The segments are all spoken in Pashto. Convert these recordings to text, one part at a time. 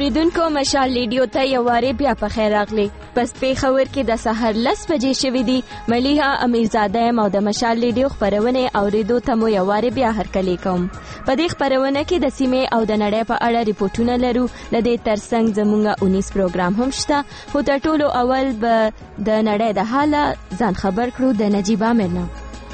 اوریدونکو مشال ریډیو ته یو واره بیا په خیر راغلی. پس پیښور کې د سحر 10 بجې شوې دي. ملیحه امیرزاده او د مشال ریډیو خبرونه اوریدو ته مو یو واره بیا هرکلی کوم. په دې خبرونه کې د سیمې او د نړۍ په اړه ریپورتونه لرو. لدې ترڅنګ زموږه 19 پروګرام هم شته. خو تر ټولو اول به د نړۍ د حاله ځان خبر کړو د نجیب عامر نه.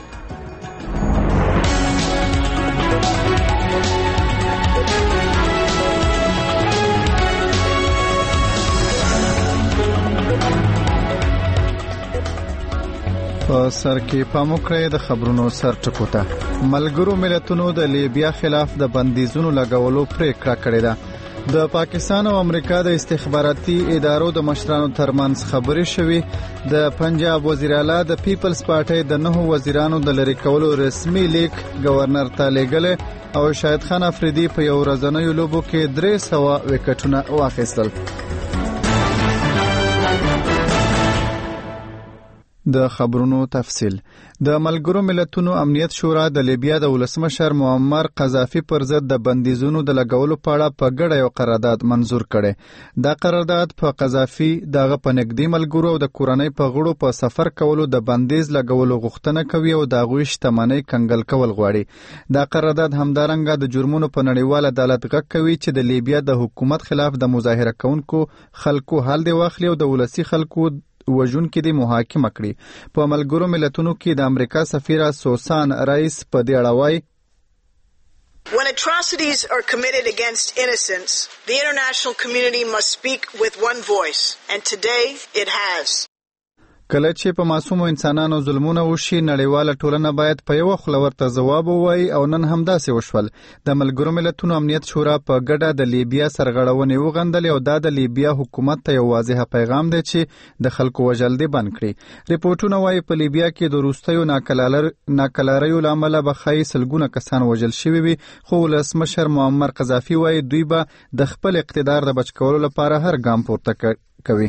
په سر کې پام وکړئ د خبرونو سر ټکو ته. ملګرو ملتونو د لیبیا خلاف د بندیزونو لګولو پریکړه کړې ده. د پاکستان او امریکا د استخباراتي ادارو د مشرانو ترمنځ خبرې شوې. د پنجاب وزیر اعلی د پیپلز پارټي د 9 وزیرانو د لری کولو رسمي لیک گورنر ته لېږل او شاهد خان افریدي په یو ورځنیو لوبو کې 300 وکټونه واخیستل. د خبرونو تفصیل. د ملګرو ملتونو امنیت شورا د لیبیا د ولسمشر معمر قذافي پر ضد د بندیزونو د لګولو په اړه په ګډه یو قرارداد منزور کړي. دا قرارداد په قذافي دغه په نږدې ملګرو او د کورنۍ په غړو په سفر کولو د بندیز لګولو غوښتنه کوي او د غوښ شتمنۍ کنګل کول غواړي. دا قرارداد همدارنګه د جرمونو په نړیوال عدالت غږ کوي چې د لیبیا د حکومت خلاف د مظاهره کوونکو خلکو حل دی واخلي او د ولسی خلکو وژون کې د محاکمه کړي. په ملګرو ملتونو کې د امریکا سفیره سوسان رئیس په دې اړه وایي: When atrocities are committed against innocents, the international community must speak with one voice, and today it has. کله چې په معصومو انسانانو ظلمونه وشي نړیواله ټولنه باید په یو خله ورته ځواب ووایي او نن همداسې وشول. د ملګرو ملتونو امنیت شورا په ګډه د لیبیا سرغړونې وغندلې او دا د لیبیا حکومت ته یو واضح پیغام دی چې د خلکو وژل دي بند کړي. ریپورتونه وایي په لیبیا کې د وروستیو ناکلاریو له امله به ښایي سلګونه کسان وژل شوي وي، خو ولسمشر معمر قذافي وایي دوی به د خپل اقتدار د بچ کولو لپاره هر ګام پورته کوي.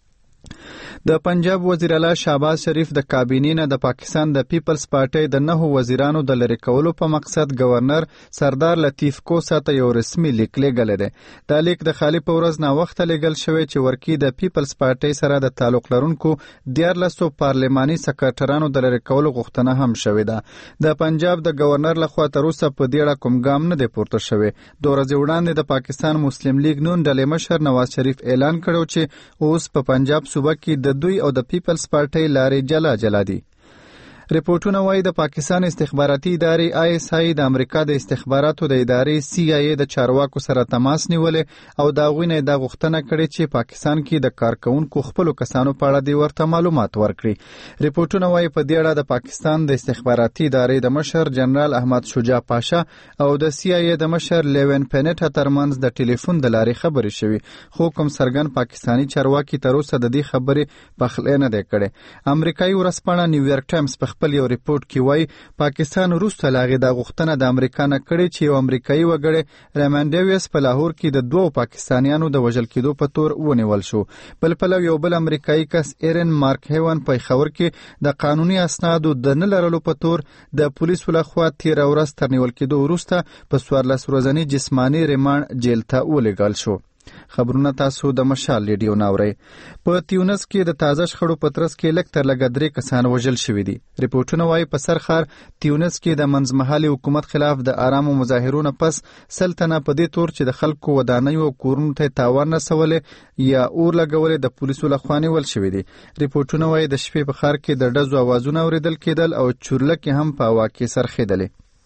د پنجاب وزیر اعلی شهباز شریف د کابینې نه د پاکستان د پیپلز پارټي د 9 وزیرانو د لری کولو په مقصد گورنر سردار لطیف کوسا ته یو رسمي لیک لېږلی دی. دا لیک د خالی په ورځ نا وخت لېږل شوی چې ورکی د پیپلز پارټي سره د تعلق لرونکو 14 پارلماني سکرټرانو د لری کولو غوښتنه هم شوې ده. د پنجاب د گورنر لخوا تر اوسه په دې اړه کوم ګام نه دی پورته شوی. 2 ورځې وړاندې د پاکستان مسلم لیگ نون ډلې مشر نواز شریف اعلان کړو چې اوس په پنجاب صوبه کې د دوی او د پیپلز پارټي لارې جلا دي. ریپورتونه وایي د پاکستان استخباراتي ادارې ISI د امریکا د استخباراتو د ادارې CIA د چارواکو سره تماس نیولې او دا غوښنه د غوښتنه کړې چې پاکستان کې د کارکونکو خپل کسانو په اړه د ورته معلومات ورکړي. ریپورتونه وایي په دې اړه د پاکستان د استخباراتي ادارې د مشر جنرال احمد شجاع پاشا او د CIA د مشر لیون پینټا ترمنځ د ټلیفون د لارې خبرې شوې، خو کوم سرګن پاکستانی چارواکي تر اوسه د دې خبرې پخلی نه دی کړی. امریکایي ورځپاڼه نیویارک ټایمز په خپل یو ریپورت کې وایي پاکستان وروسته له هغې دا غوښتنه د امریکا نه کړې چې یو امریکایي وګړی ریمانډیویس په لاهور کې د 2 پاکستانیانو د وژل کېدو په تور ونیول شو. بل پلو یو بل امریکایي کس ایرن مارک هیون په پیښور کې د قانوني اسنادو د نه لرلو په تور د پولیسو لخوا 13 ورځ تر نیول کېدو وروسته په 14 ورځني جسماني ریماند جیل ته ولېږل شو. خبرونه تاسو د مشال ریډیو ناورئ. په تیونس کې د تازه شخړو په ترڅ کې لږ تر لږه 3 کسان وژل شوي دي. ریپورتونه وایي په سرخار تیونس کې د منځمهالي حکومت خلاف د آرامو مظاهرونو پس سلطنه په دې تور چې د خلکو ودانیو او کورونو ته تاوان رسولې یا اور لګولې د پولیسو لخوا نیول شوي دي. ریپورتونه وایي د شپې په ښار کې د ډزو اوازونه اوریدل کېدل او چورلکې هم په هوا کې څرخېدلې.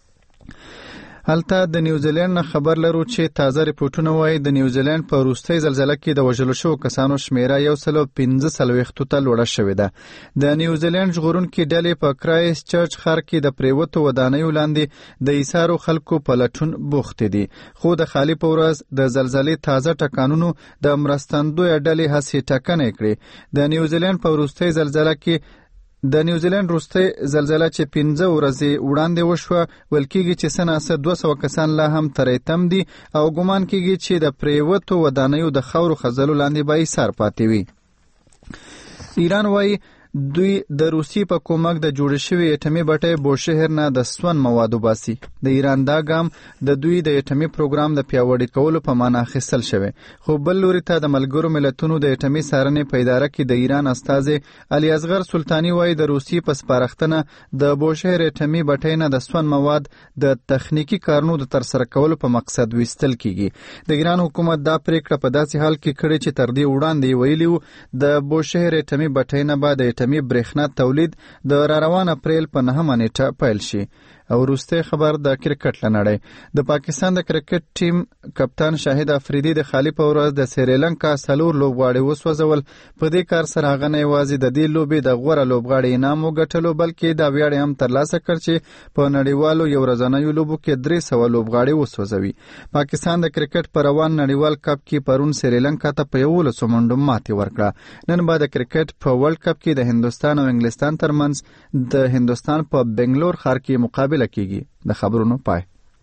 هلته د نیوزیلند نه خبر لرو چې تازه ریپورتونه وایي د نیوزیلند په وروستۍ زلزله کې د وژلو شوو کسانو شمیره 145 ته لوړه شوې ده. د نیوزیلند ژغورونکي ډلې په کرایسټ چرچ ښار کې د پریوتو ودانیو لاندې د ایسارو خلکو په لټون بوختې دي، خو د خالی په ورځ د زلزلې تازه ټکانونو د مرستندوی ډلې هڅې ټکنۍ کړې. د نیوزیلند په وروستۍ زلزله کې د نیوزیلند وروستۍ زلزله چې 15 ورځې وړاندې وشوه ویل کېږي چې سناسه 200 کسان لا هم ترې تم دي او ګمان کېږي چې د پریوتو ودانیو د خاورو خزلو لاندې به ایسار پاتې وي. ایران وایي دوی د روسي په کومک د جوړ شوی اټومي بټۍ بوشهر نه د سون مواد وباسي. د ایران دا ګام د دوی د اټومي پروګرام د پیاوړي کولو په معنا اخیستل شوی. خو بل لوري ته د ملګرو ملتونو د اټومي څارنې په اداره کې د ایران استازي علي اصغر سلطاني وایي د روسي په سپارښتنه د بوشهر اټومي بټۍ نه د سون مواد د تخنیکی کارونو د ترسره کولو په مقصد وستل کیږي. د ایران حکومت دا پریکړه په داسې حال کې کړې چې تر دې وړاندې ویلي و د بوشهر اټومي بټۍ نه به د اټومي برېښنا تولید د راروان اپریل په 9 نیټه پیل شي. او وروستی خبر د کرکټ له نړۍ. د پاکستان د کرکټ ټیم کپتان شاهد افریدي د خالی په ورځ د سریلانکا 4 لوبغاړي وسوځول. په دې کار سره هغه نه یوازې د دې لوبې د غوره لوبغاړي انعام وګټلو بلکې دا ویاړ هم ترلاسه کړ چې په نړیوالو یو ورځنیو لوبو کې 300 لوبغاړي وسوځوي. پاکستان د کرکټ په روان نړیوال کپ کې پرون سریلانکا ته په 11 منډو ماتې ورکړه. نن به د کرکټ په ورلد کپ کې د هندستان او انګلستان ترمنځ د هندستان په بنگلور ښار کې مقابله کیږي. د خبرونو پای.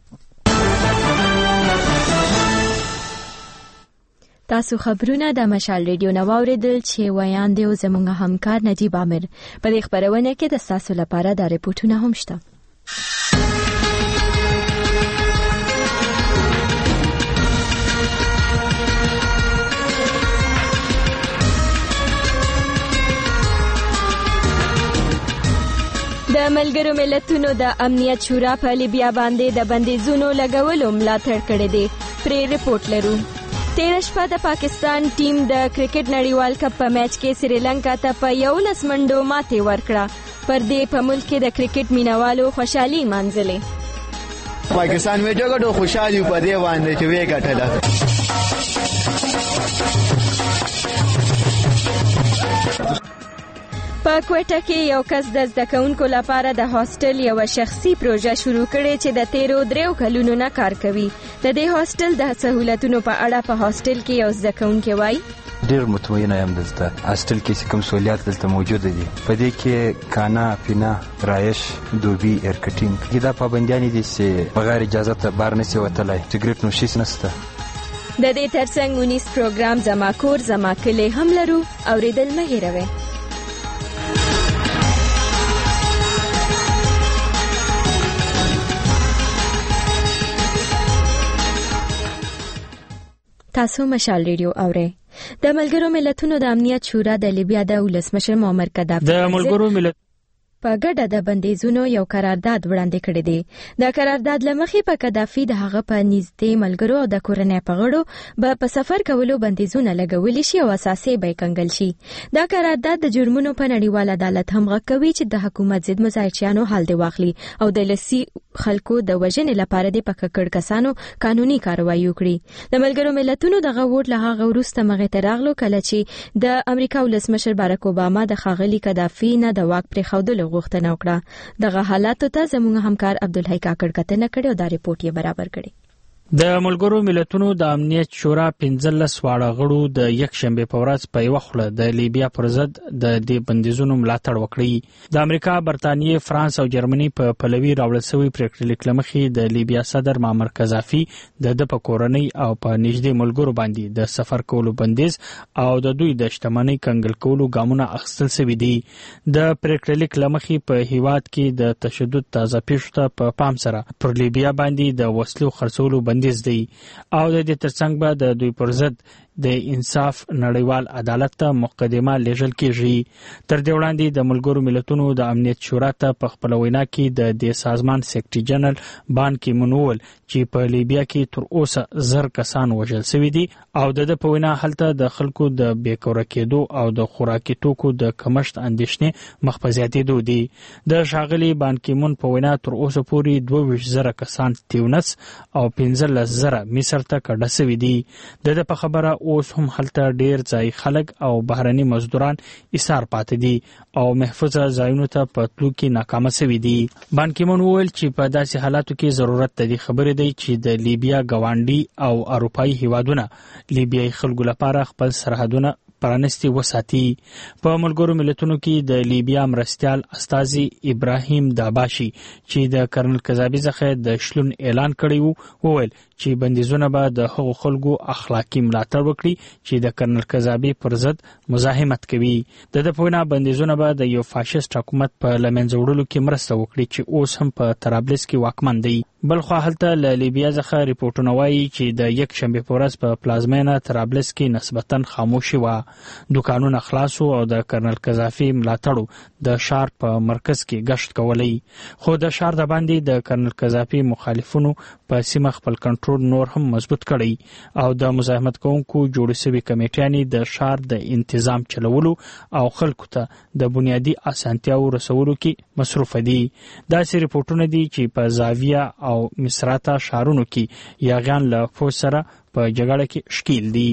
تاسو خبرونه د مشال ریډیو نو اوریدل چې ویان دی زموږ همکار نجیب عامر په دې خبرونه کې د تاسو لپاره د ریپورتونه هم شته. د ملګرو ملتونو د امنیت شورا په لیبیا باندې د بندیزونو لګولو ملاتړ کړی دی. پرې ریپورت لرو. تیر شپه د پاکستان ټیم د کرکټ نړیوال کپ په میچ کې سریلانکا ته په 11 منډو ماتې ورکړه. پر دې په ملک کې د کرکټ مینوالو خوشحالي مانځلې. پاکستان مې ډېر خوشحالي په دې باندې چې وې ګټله. په کوټه کې یو کس د زده کوونکو لپاره د هاستل یو شخصي پروژه شروع کړې چې د 13 کلونو نه کار کوي. د دې هاستل د سہولتونو په اړه په هاستل کې یو زده کوونکی وایي ډیر مطمئن یم دلته هاستل کې کوم سہولیات دلته موجود دي. په دې کې کانا پینا رایش دوبي ایرکټینګ دا پابندیان دي چې بغیر اجازه ته بار نشي وتلای. سیګریټ نوشي نشته. د دې ترڅنګ ونیس پروګرام زما کور زما کلی هم لرو. اوریدل مه هېروئ. تاسو مشال ریډیو اورئ. د ملګرو ملتونو د امنیت شورا د لیبیا د ولسمشر معمر قذافي د ملګرو ملت په ګډه د بندیزونو یو قرارداد وړاندې کړی دی. د قرارداد لمخې په قذافي د هغه په نږدې ملګرو او د کورنۍ په غړو به په سفر کولو بندیزونه لګولي شي او اساسي به کنګل شي. دا قرارداد د جرمونو په نړیوال عدالت هم غږ کوي چې د حکومت ضد مزایچیانو حل دی واخلي او د لسی خلکو د وژنې لپاره د پکړ کسانو قانوني کاروایی وکړي. د ملګرو ملتونو د غوډ له هغه وروسته مغه تراغلو کله چې د امریکا ولسمشر باراک اوباما د خاغلی قذافي نه د واک پرې خودلو غوښتنه وکړه. دغه حالاتو ته زموږ همکار عبدالحی کاکړ کتنه کړې او دا ریپورت یې برابر کړی. د ملګرو ملتونو د امنیت شورا 15 واړه غړو د یک شنبه په ورځ په یو خله د لیبیا پر ضد د دې بندیزونو ملاتړ وکړي. د امریکا، برتانیې، فرانس او جرمني په پلوي راوړل شوی پریکړې لیکلمخې د لیبیا صدر معمر قذافي د کورنۍ او په نږدې ملګرو باندې د سفر کولو بندیز او د دوی د شتمنۍ کنګل کولو ګامونه اخیستل شوي دي. د پریکړې لیکلمخې په هیواد کې د تشدد تازه پیښو ته په پام سره پر لیبیا باندې د وسلو خرڅولو بندیز دی او د دې ترڅنګ به د دوی پر ضد د انصاف نړیوال عدالت ته مقدمه لیږل کیږي. تر دې وړاندې د ملګرو ملتونو د امنیت شورا ته په خپل وینا کې د دې سازمان سیکرټری جنرال بان کی مون وویل چې په لیبیا کې تر اوسه 1000 کسان وژل شوي دي او د په وینا هلته د خلکو د بیکوره کېدو او د خوراکي توکو د کمښت اندېښنې مخ په زیاتېدو دي. د ښاغلي بان کی مون په وینا تر اوسه پورې 22,000 کسان تیونس او 15,000 مصر ته کډه شوي دي. د په خبره اوس هم هلته ډیر ځای خلک او بهرني مزدوران ایثار پاتې دي او محفوظه ځایونو ته په تلو کې ناکامه شوي دي. بان کی مون وویل چې په داسې حالاتو کې ضرورت د دې خبرې دی چې د لیبیا ګاونډي او اروپایي هیوادونه لیبیایي خلکو لپاره خپل سرحدونه پرانستي وساتي. په ملګرو ملتونو کې د لیبیا مرستیال استازي ابراهیم داباشي چې د کرنل قذافي څخه د شلون اعلان کړی وو وویل چې بندیزونه به د هغو خلکو اخلاقی ملاتړ وکړي چې د کرنل قذافي پر ضد مزاحمت کوي. د پوینا بندیزونه به د یو فاشیست حکومت په لمنځه وړلو کې مرسته وکړي چې اوس هم په طرابلس کې واکمن دی. بل خو هلته له لیبیا څخه ریپورتونه وایي چې د یک شنبه په ورځ په پلازمینه طرابلس کې نسبتاً خاموشي و. دکانونه خلاص او د کرنل قذافي ملاتړو د شهر په مرکز کې گشت کولی. خو د شهر د باندې د کرنل قذافي مخالفونو په سیمه خپل کنټرول نور هم مضبوط کړی او د مزاحمت کوونکو جوړې شوې کمیټیانې د شهر د تنظیم چلولو او خلکو ته د بنیادی اسانتیاو رسولو کې مصروف دي. داسې ریپورتونه دي چې په زاویه او مصراته شهرونو کې یاغیان له فوج سره په جګړه کې شکیل دي.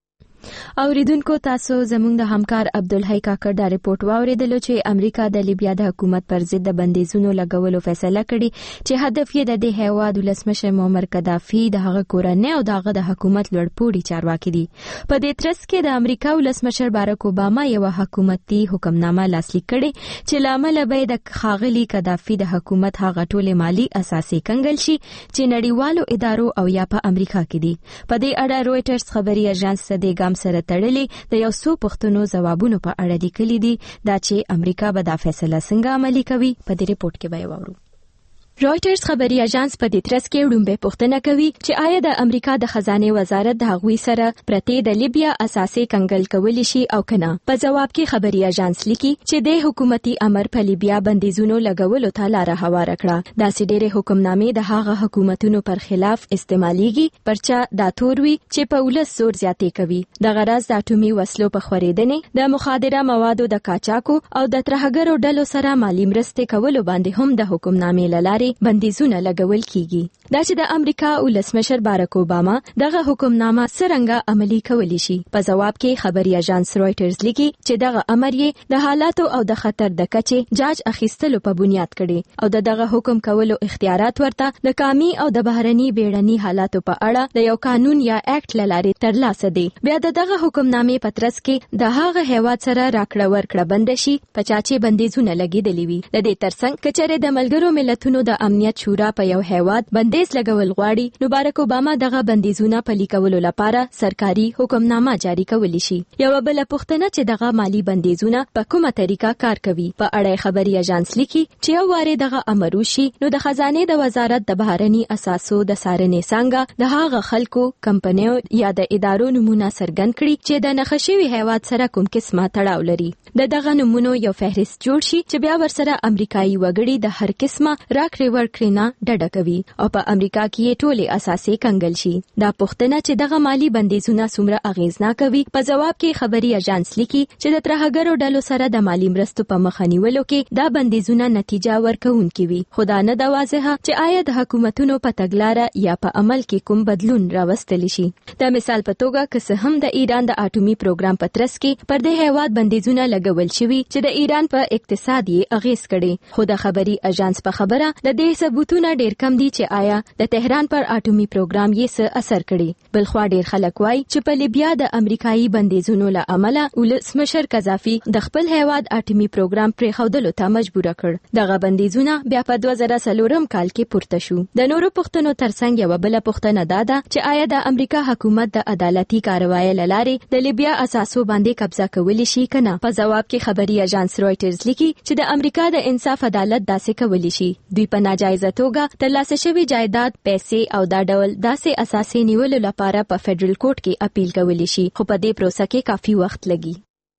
اوریدونکو تاسو زموږ د همکار عبدالحی کاکړ دا ریپورت واوریدلو چې امریکا د لیبیا د حکومت پر ضد د بندیزونو لګولو فیصله کړې چې هدف یې د هیواد ولسمشر معمر قذافي د هغه کورنۍ او دغه د حکومت لوړپوړي چارواکي دي. په دې ترڅ کې د امریکا ولسمشر باراک اوباما یو حکومتي حکمنامه لاسلیک کړې چې لامل به د خاغلی قذافي د حکومت هغه ټول مالی اساسي کنګل شي چې نړیوالو ادارو او یا په امریکا کې دي. په دې اړه رويټرز خبري اژانس د سره تړلې د یو څو پښتنو ځوابونو په اړه لیکلي دي دا چې امریکا به دا فیصله څنګه عملي کوي. په دې ریپورت کې به وورو. رويټرز خبري اژانس په دې ترڅ کې وړاندې پوښتنه کوي چې آیا د امریکا د خزانه وزارت د هغوی سره پرته د لیبیا اساسي کنګل کولی شي او کنه. په جواب کې خبري اژانس لیکي چې د حکومتي امر په لیبیا بندیزونو لګولو ته لار هواره کړه. دا سړي حکمنامې د هغه حکومتونو پر خلاف استعماليږي پرچا دا توروي چې په ولس زور زیاتې کوي. د غرض د اټومي وسلو په خورېدنې د مخادره موادو د قاچاقو او د ترهګرو ډلو سره مالی مرستې کولو باندې هم د حکمنامې لارې بندیزونه لګول کیږي. دا چې د امریکا ولسمشر باراک اوباما دغه حکمنامه څنګه عملي کولی شي. په جواب کې خبري اژانس رويټرز لیکي چې دغه امر یې د حالاتو او د خطر د کچې جاج اخیستلو په بنیاد کړي او دغه حکم کولو اختیارات ورته د کامي او د بهرني بیړني حالاتو په اړه د یو قانون یا اکټ لارې ترلاسه دي. بیا دغه حکمنامې په ترڅ کې د هغه هیواد سره راکړه ورکړه بند شي په چاچې بندیزونه لګیدلې وي. د دې ترڅنګ کچره د ملګرو ملتونو د امنیت شورا په یو هیواد بندیز لګول غواړي نو باراک اوباما دغه بندیزونه پلي کولو لپاره سرکاري حکمنامه جاری کولی شي. یو بل پوښتنه چې دغه مالی بندیزونه په کومه طریقه کار کوي په اړه خبري اژانس لیکي چې یو واره دغه امر وشي نو د خزانه د وزارت د بهرني اساسو د سارنې څنګه د هغه خلکو کمپنیو یا د ادارو نمونه څرګند کړي چې د نخښوي هیواد سره کوم قسمه تړاو لري. دغه نمونو یو فهرست جوړ شي چې بیا ورسره امریکایي وګړي د هر قسمه راکړې ورکړې نه ډډه کوي او په امریکا کې ټولې اساسي کنګل شي. دا پوښتنه چې دغه مالی بندیزونه څومره اغیزناک وي په جواب کې خبري اژانس لیکي چې د ترهګرو ډلو سره د مالی مرستو په مخه نیولو کې دا بندیزونه نتیجه ورکوونکي وي. خو دا نه د واضحه چې آیا د حکومتونو په تګلارې یا په عمل کې کوم بدلون راوستل شي. د مثال په توګه که هم د ایران د اټومي پروګرام په ترڅ کې پر د هیواد بندیزونه لګول شوي چې د ایران په اقتصاد یې اغیز کړي. خو د خبري اژانس په خبره د دې ثبوتونه ډیر کم دي چې آیا د تهران پر اټومي پروګرام یې څه اثر کړي. بل خو ډیر خلک وایي چې په لیبیا د امریکایي بندیزونو له امله ولسمشر قذافي د خپل هیواد اټومي پروګرام پرې خودلو ته مجبور کړ. دغه بندیزونه بیا په 2004 کال کې پورته شو. د نورو پښتنو ترڅنګ یو بل پښتنه داده چې آیا د امریکا حکومت د عدالتي کاروایی لارې د لیبیا اساسو باندې قبضه کولی شي کنه. په جواب کې خبري اژانس رويټرز لیکي چې د امریکا د انصاف عدالت داسې کولی شي. دوی په ناجایزه توګه ترلاسه شوی جایداد پیسې او دا ډول داسې اساسي نیولو لپاره په فدرل کورټ کې اپیل کولی شي خو په دې پروسه کې کافي وخت لګي.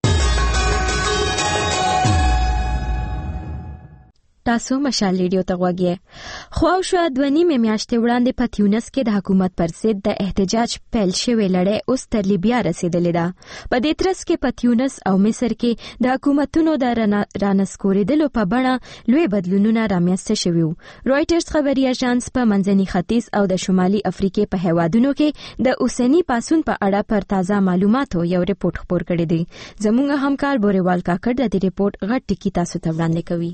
تاسو مشال ریډیو ته غوږی خو شو د ونی میاشتې وړاندې په تیونس کې د حکومت پر ضد د احتجاج پیل شوی لړۍ اوس تر لیبیا رسیدلې ده. په دې ترڅ کې په تیونس او مصر کې د حکومتونو د رانسکورېدلو په بڼه لوی بدلونونه رامنځته شوي وو. رويټرز خبري اژانس په منځني ختیځ او د شمالي افریقې په هیوادونو کې د اوسنی پاسون په اړه پر تازه معلوماتو یو ریپورت خپور کړی دی. زموږ همکار بوريوال کاکړ د دې ریپورت غټ ټکی تاسو ته وړاندې کوي.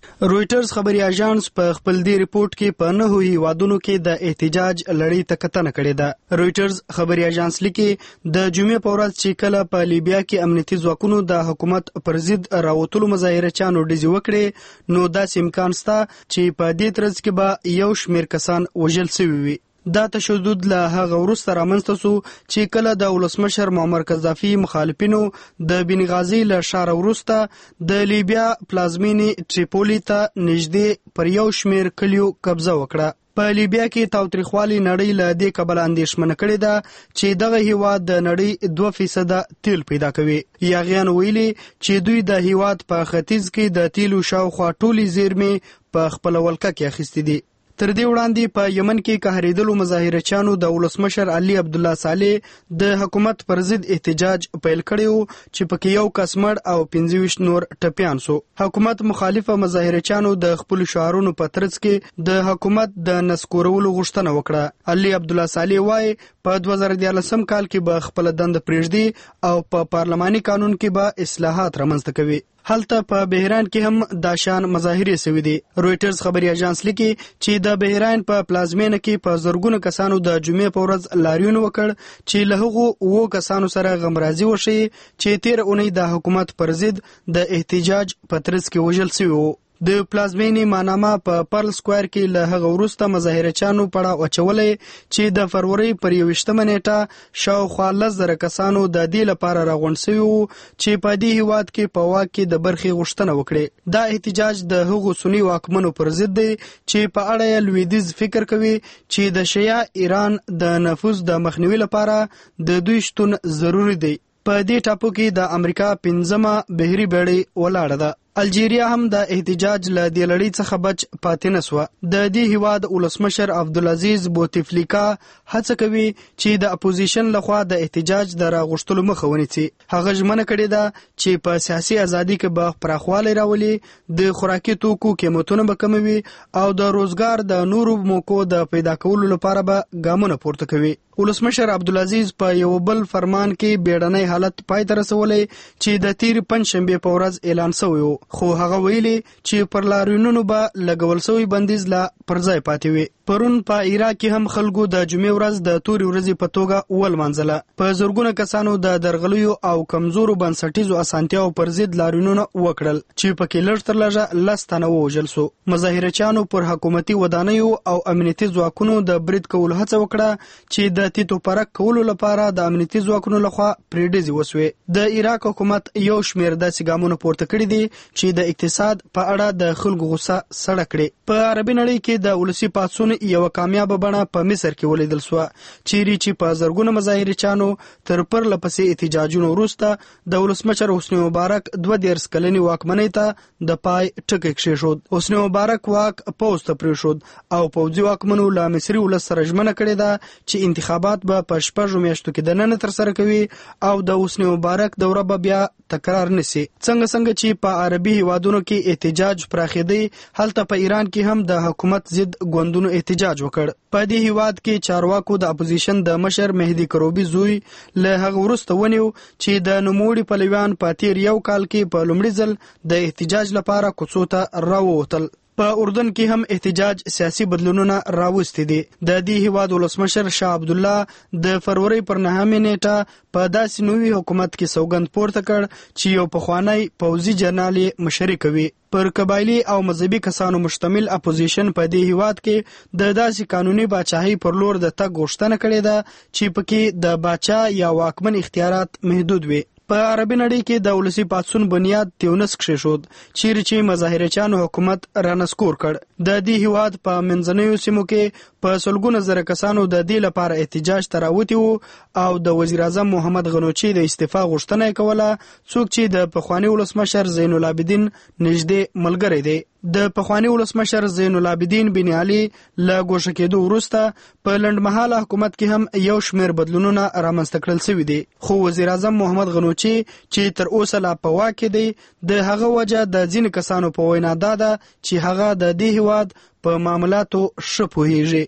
رويټرز خبري اژانس په خپل دی ریپورت کې په 9 هیوادونو کې د احتجاج لړۍ ته کتنه کړې ده. رويټرز خبري اژانس لیکي د جمعې په ورځ چې کله په لیبیا کې امنیتي ځواکونو د حکومت پر ضد راوتلو مظاهره چانو ډیزي وکړي نو داسې امکان شته چې په دې ترڅ کې به یو شمېر کسان وژل شوي وي. دا تشدد له هغه وروسته رامنځته شو چې کله د ولسمشر معمر قذافي مخالفینو د بنغازي له ښار وروسته د لیبیا پلازمینې ټریپولي ته نږدې پر یو شمېر کلیو قبضه وکړه. په لیبیا کې تاوتریخوالي نړۍ له دې کبله اندېښمنه کړې ده چې دغه هیواد د نړۍ 2% تیل پیدا کوي. یاغیان ویلي چې دوی د هیواد په ختیځ کې د تیلو شاوخوا ټولې زیرمې په خپله ولکه کې اخیستې دي. تر دې وړاندې په یمن کې قهرېدلو مظاهرچیانو د ولسمشر علي عبدالله صالح د حکومت پر ضد احتجاج پیل کړی و چې پکې یو کس مړ او 25 نور ټپیان شو. حکومت مخالفه مظاهرچیانو د خپل شعارونو په ترڅ کې د حکومت د نسکورولو غوښتنه وکړه. علي عبدالله صالح وایي په 2014 کال کې به خپل دند پرېږدي او په پارلماني قانون کې به اصلاحات رامنځته کوي. هلته په بحران کې هم داشان مظاهرې شوې دي. رويټرز خبري اژانس لیکي چې د بحران په پلازمینه کې په زرګونو کسانو د جمعې په ورځ لاریون وکړ چې له هغو 2 کسانو سره غمرازي وشي چې تیر اونۍ د حکومت پر ضد د احتجاج په ترڅ کې وژل شوي وو. د پلازمینې ماناما په پرل سکوير کې له هغه وروسته مظاهرچیانو پړه اچولې چې د فروری پر 21 نیټه شاوخوا 10,000 کسانو د دې لپاره راغونډ شوي وو چې په دې هیواد کې په واک کې د برخې غوښتنه وکړي. دا احتجاج د هغو سنی واکمنو پر ضد دی چې په اړه یې لویدیځ فکر کوي چې د شیعه ایران د نفوذ د مخنیوي لپاره د دوی شتون ضروری دی. په دې ټاپو کې د امریکا 5مه بحري بیړۍ ولاړه ده. الجیریا هم د احتجاج له دې لړۍ څخه بچ پاتې نه سوه. د دې هیواد ولسمشر عبدالعزیز بوتفلیکا هڅه کوي چې د اپوزیشن لخوا د احتجاج د راغوښتلو مخه ونیسي. هغه ژمنه کړې ده چې په سیاسي ازادي کې به پراخوالی راولي، د خوراکي توکو قیمتونه به کموي او د روزګار د نورو موقعو د پیدا کولو لپاره به ګامونه پورته کوي. ولسمشر عبدالعزیز په یو بل فرمان کې بیړنی حالت پای ته رسولی چې د تیر پنځشنبې په ورځ اعلان شوی و، خو هغه ویلي چې پر لاریونونو به لګول شوی بندیز لا پر ځای پاتې وي. پرون په عراق کې هم خلکو د جمعې ورځ د تورې ورځې په توګه ولمانځله. په زرګونه کسانو د درغلیو او کمزورو بنسټیزو اسانتیاو پر ضد لاریونونه وکړل چې پکې لږ تر لږه 10 تنه ووژل سو. مظاهرچیانو پر حکومتي ودانیو او امنیتي ځواکونو د برید کولو هڅه وکړه چې د تیتو پرک کولو لپاره د امنیتي ځواکونو لخوا پرې ډزې وسوې. د عراق حکومت یو شمېر داسې ګامونه پورته کړي دي چې د اقتصاد په اړه د خلکو غوسه سړه کړي. په عربي نړۍ کې د ولسي پاڅون یو کامیابه بڼه په مصر کې ولیدل سوه چیرې چې په زرګونه مظاهرچیانو تر پرله پسې احتجاجونو وروسته د ولسمشر حسنی مبارک 32 کلنې واکمنۍ ته د پای ټکی کېښود. حسنی مبارک واک پوز ته پرېښود او پوځي واکمنو له مصري ولس سره ژمنه کړې ده چې انتخابات به په 6 میاشتو کې دننه ترسره کوي او د حسنی مبارک دوره به بیا تکرار نشي. څنګه چې په عربي هیوادونو کې احتجاج پراخېدی، هلته په ایران کې هم د حکومت ضد ګوندونو احتجاج وکړ. په دې هیواد کې چارواکو د اپوزیشن د مشر مهدي کروبي زوی له هغه وروسته ونیو چې د نوموړي پلویان په تیر یو کال کې په لومړي ځل د احتجاج لپاره کوڅو ته راووتل. په اردن کې هم احتجاج سیاسي بدلونونه راوستي دي. د دې هیواد ولسمشر شاه عبد الله د فروری پر 9 نیټه په داسې نوي حکومت کې سوګند پورته کړ چې یو پخوانی پوځي جنرال مشري کوي. پر قبایلی او مذهبي کسانو مشتمل اپوزیشن په دې هیواد کې د داسې قانوني باچاهي پر لور د تګ غوښتنه کړې ده چې پکې د باچا یا واکمن اختیارات محدود وي. په عربي نړۍ کې د ولسي پاڅون بنیاد تیونس کېښود چیرې چې مظاهرچیانو حکومت رانسکور کړ. د دې هیواد په منځنیو سیمو کې په سلګونه زره کسانو د دې لپاره احتجاج ته راوتي وو او د وزیر اعظم محمد غنوچي د استعفا غوښتنه یې کوله، څوک چې د پخواني ولسمشر زین العابدین نږدې ملګری دی. د پخواني ولسمشر زین العابدین بن علي له ګوښه کېدو وروسته په لنډمهاله حکومت کې هم یو شمېر بدلونونه رامنځته کړل شوي دي، خو وزیر اعظم محمد غنوچي چې تر اوسه لا په واک کې دی، د هغه وجه د ځینې کسانو په وینا دا ده چې هغه د دې هیواد په معاملاتو ښه پوهیږي.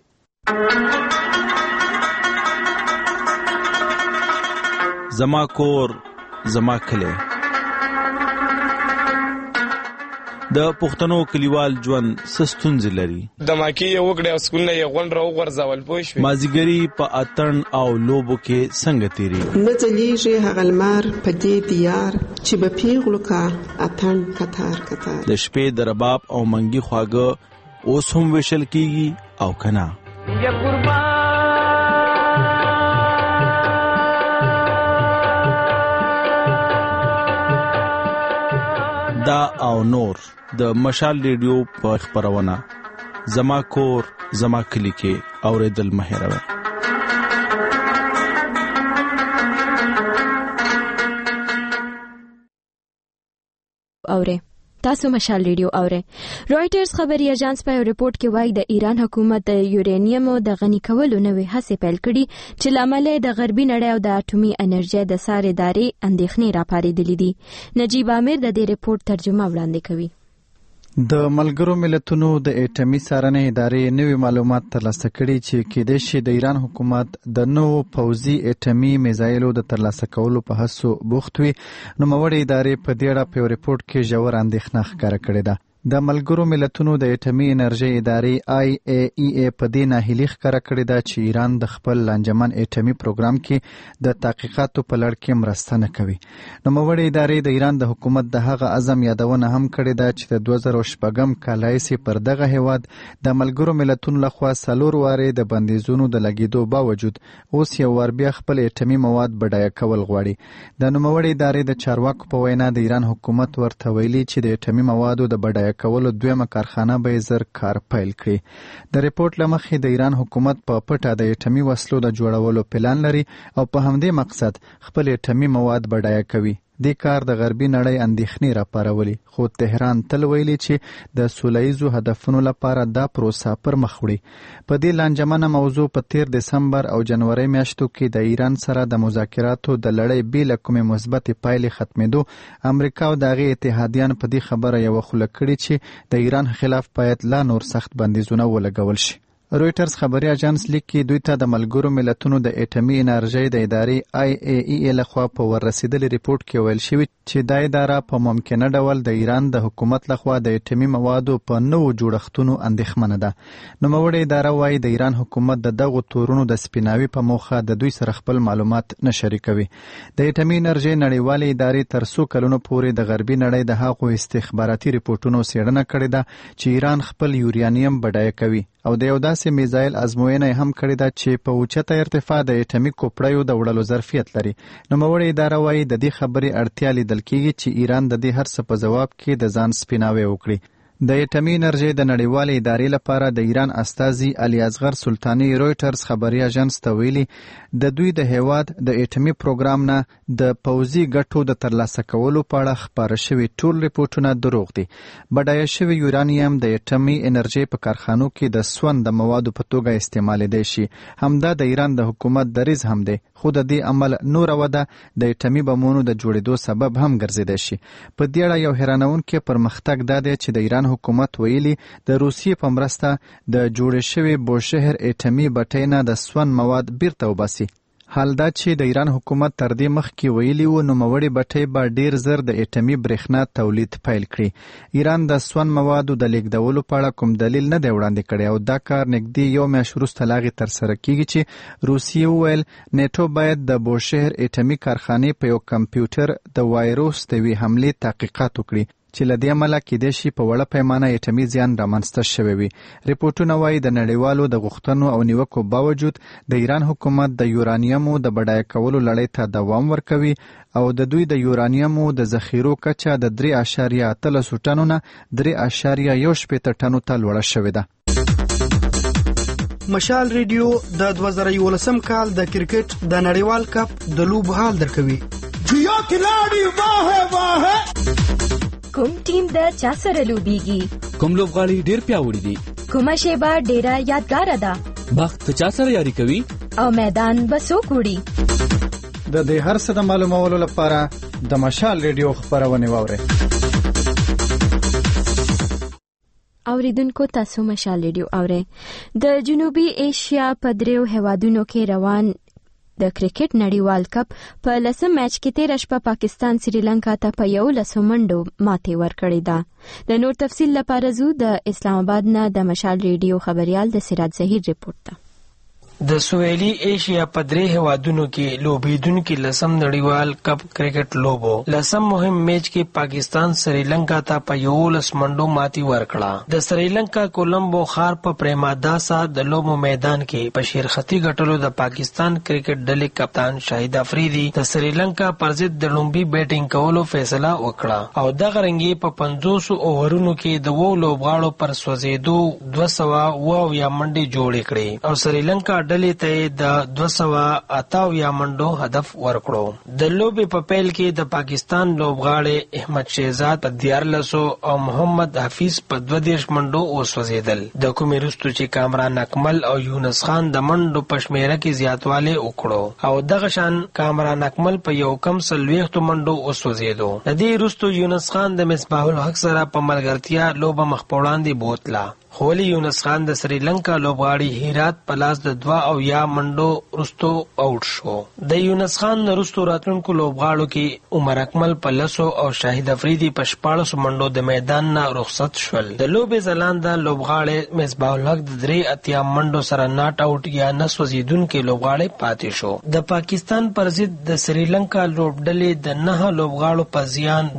زما کور زما کلی. د پښتنو کلیوال ژوند ستونزې لري. د ماکي یو وګړي او سکول نه یو غونډ راو غورځول پوه شو. مازیګری په اتن او لوبو کې څنګه تیری نه ځلیږي هغه لمر په دې دیار چې به پیغلو کا اتن کتار کتار. د شپې د رباب او منګي خواږه اوس هم وشل کیږي او کنا یا قربان دا او نور د مشال ریډیو په خبرونه زما کور زما کلی کې اوریدل مهروي. اوره تاسو مشال ریډیو اوره. رويټرز خبري اژانس په ریپورت کې وایي د ایران حکومت د یورانیم د غني کولو نوې هڅې پیل کړي چې لامل د غربي نړۍ او د اټومي انرژي د سارې ادارې اندېښنې راپارېدلې دي. نجیب عامر د دې ریپورت ترجمه وړاندې کوي. د ملګرو ملتونو د اټومي څارنې ادارې نوې معلومات ترلاسه کړي چې کېدای شي د ایران حکومت د نوو پوځي اټومي میزایلو د ترلاسه کولو په هڅو بوخت وي. نوموړې ادارې په دې اړه په ریپورت کې ژور اندېښنه ښکاره کړې ده. د ملګرو ملتونو د اټومي انرژي ادارې IAEA په دې ناهیلي ښکاره کړې ده چې ایران د خپل لانجمن اټومي پروګرام کې د تحقیقاتو په لړ کې مرسته نه کوي. نوموړې ادارې د ایران د حکومت د هغه عزم یادونه هم کړې ده چې د 2016 کال راهیسې پر دغه هیواد د ملګرو ملتونو لخوا 4 وارې د بندیزونو د لګیدو باوجود اوس یو وار بیا خپل اټومي مواد بډایه کول غواړي. د نوموړې ادارې د چارواکو په وینا د ایران حکومت ورته ویلي چې د اټومي موادو د بډایه کولو دویمه کارخانه به زر کار پیل کړي. د ریپورت لمخې د ایران حکومت په پټه د اټومي وسلو د جوړولو پلان لري او په همدې مقصد خپل اټومي مواد بډایه کوي. دې کار د غربي نړۍ اندېښنې راپارولې، خو تهران تل ویلي چې د سولهییزو هدفونو لپاره دا پروسه پر مخ وړي. په دې لانجمنه موضوع په 13 دسمبر او جنوري میاشتو کې د ایران سره د مذاکراتو د لړۍ بې له کومې مثبتې پایلې ختمېدو امریکا او د هغې اتحادیان په دې خبره یوه خوله کړې چې د ایران خلاف باید لا نور سخت بندیزونه ولګول شي. رويټرز خبري اژانس لیکي دوی ته د ملګرو ملتونو د اټومي انرژي د ادارې IAEA لخوا په ورسېدلي ریپورت کې ویل شوی چې دا اداره په ممکنه ډول د ایران د حکومت لخوا د اټومي موادو په نوو جوړښتونو اندېښمنه ده. نوموړې اداره وایي د ایران حکومت د دغو تورونو د سپیناوي په موخه د دوی سره خپل معلومات نه شریکوي. د اټومي انرژي نړیوالې ادارې تر څو کلونو پورې د غربي نړۍ د هغو استخباراتي ریپورتونو څېړنه کړې ده چې ایران خپل یورانیم بډایه کوي او د یو داسې میزایل ازموینه هم کړې ده چې په اوچته ارتفاع د اټومي کوپړیو د وړلو ظرفیت لري. نوموړې اداره وایي د دې خبرې اړتیا لیدل کېږي چې ایران د دې هر څه په ځواب کې د ځان سپیناوی وکړي. د اټومي انرژي د نړیوالې ادارې لپاره د ایران استازي علي اصغر سلطاني رويټرز خبري اژانس ته ویلي د دوی د هیواد د اټومي پروګرام نه د پوځي ګټو د ترلاسه کولو په اړه خبره شوي ټول ریپورتونه دروغ دي. بډایه شوی یورانیم د اټومي انرژي په کارخانو کې د سون د موادو په توګه استعمالیدای شي. همدا د ایران د حکومت دریځ هم دی، خو د دې عمل نور وده د اټومي بمونو د جوړېدو سبب هم ګرځیدای شي. په دې اړه یو حیرانونکی پرمختګ دا دی چې د ایران حکومت ویلي د روسیې په مرسته د جوړې شوی بوشهر اټومي بټۍ نه د سون مواد بیرته وباسي. حال دا چې د ایران حکومت تر دې مخکې ویلي و نوموړې بټۍ به ډیر زر د اټومي برېښنا تولید پیل کړي. ایران د سون موادو د لیږدولو په اړه کوم دلیل نه دی وړاندې کړی او دا کار نږدې یو میاشت وروسته لا هغې ترسره کیږي چې روسیې وویل نیټو باید د بوشهر اټومي کارخانې په یو کمپیوټر د وایروس د یوې حملې تحقیقات وکړي چې له دې عمله کېدای شي په وړه پیمانه اټومي زیان رامنځته شوی وي. ریپورتونه وایي د نړیوالو د غوښتنو او نیوکو باوجود د ایران حکومت د یورانیمو د بډایه کولو لړۍ ته دوام ورکوي او د دوی د یورانیمو د ذخیرو کچه د 3.8 ټنو نه 3.1 ټنو ته لوړه شوې ده. مشال ریډیو د 2011 کال د کرکټ د نړیوال کپ د لوب حال درکوي. جیا کلاړي واه واه کوم ټیم د چا سره لوبيږي؟ کوم لوبغاړي ډیر پیاوړي دي؟ کومه شیبه ډیره یادګار ده؟ وخت چا سره یاري کوي؟ او میدان به څوک وړي؟ د دې هر څه د معلومولو لپاره د مشال ریډیو خبرونه واورئ. اوریدونکو تاسو مشال ریډیو اورئ. د جنوبي ایشیا په دریو هیوادونو کې روان د کرکټ نړیوال کپ په 10 میچ کې 13 شپه پاکستان سریلانکا ته په 11 منډو ماتې ورکړې ده. د نور تفصیل لپاره زو د اسلام آباد نه د مشال ریډیو خبريال د سراج زهیر ریپورت ته. د سویلي ایشیا په 3 هیوادونو کې لوبیدونکو لسم نړیوال کپ کرکټ لوبو لسم مهم میچ کې پاکستان سریلانکا ته په 11 منډو ماتې ورکړه. د سریلانکا کولمبو ښار په پریماداسا د لوبو میدان کې په شیرختی ګټلو د پاکستان کرکټ ډلې کپتان شاهد افریدي د سریلانکا پر ضد د لومبي بیټینګ کولو فیصله وکړه او دغه رنګي په 500 اوورونو کې د وو لوبغاړو پر سوځېدو 200 یا منډي جوړې کړې او سریلانکا ډلې ته د 288 منډو هدف ورکړو. د لوبې په پیل کې د پاکستان لوبغاړي احمد شهزاد په 14 او محمد حفیظ په 22 منډو وسوځیدل. د کومې وروسته چې کامران اکمل او یونس خان د منډو په شمیره کې زیاتوالی وکړو او دغه شان کامران اکمل په 140 منډو وسوځیدو. د دې وروسته یونس خان د مصباح الحق سره په ملګرتیا لوبه مخ په وړاندې بوتله. خولی یونس خان د سریلانکا لوبغاړي هیرات په لاس د 2 منډو رستو آوټ شو. د یونس خان رستو راتلونکو لوبغاړو کې عمر اکمل په 10 او شاهد افریدي په 14 منډو د میدان نه رخصت شول. د لوبې ځلانده لوبغاړي مصباح الحق د 3 منډو سره ناټ آوټ یا نسوځیدونکو لوبغاړي پاتې شو. د پاکستان پر ضد د سریلانکا لوبډلې د 9 لوبغاړو په زیان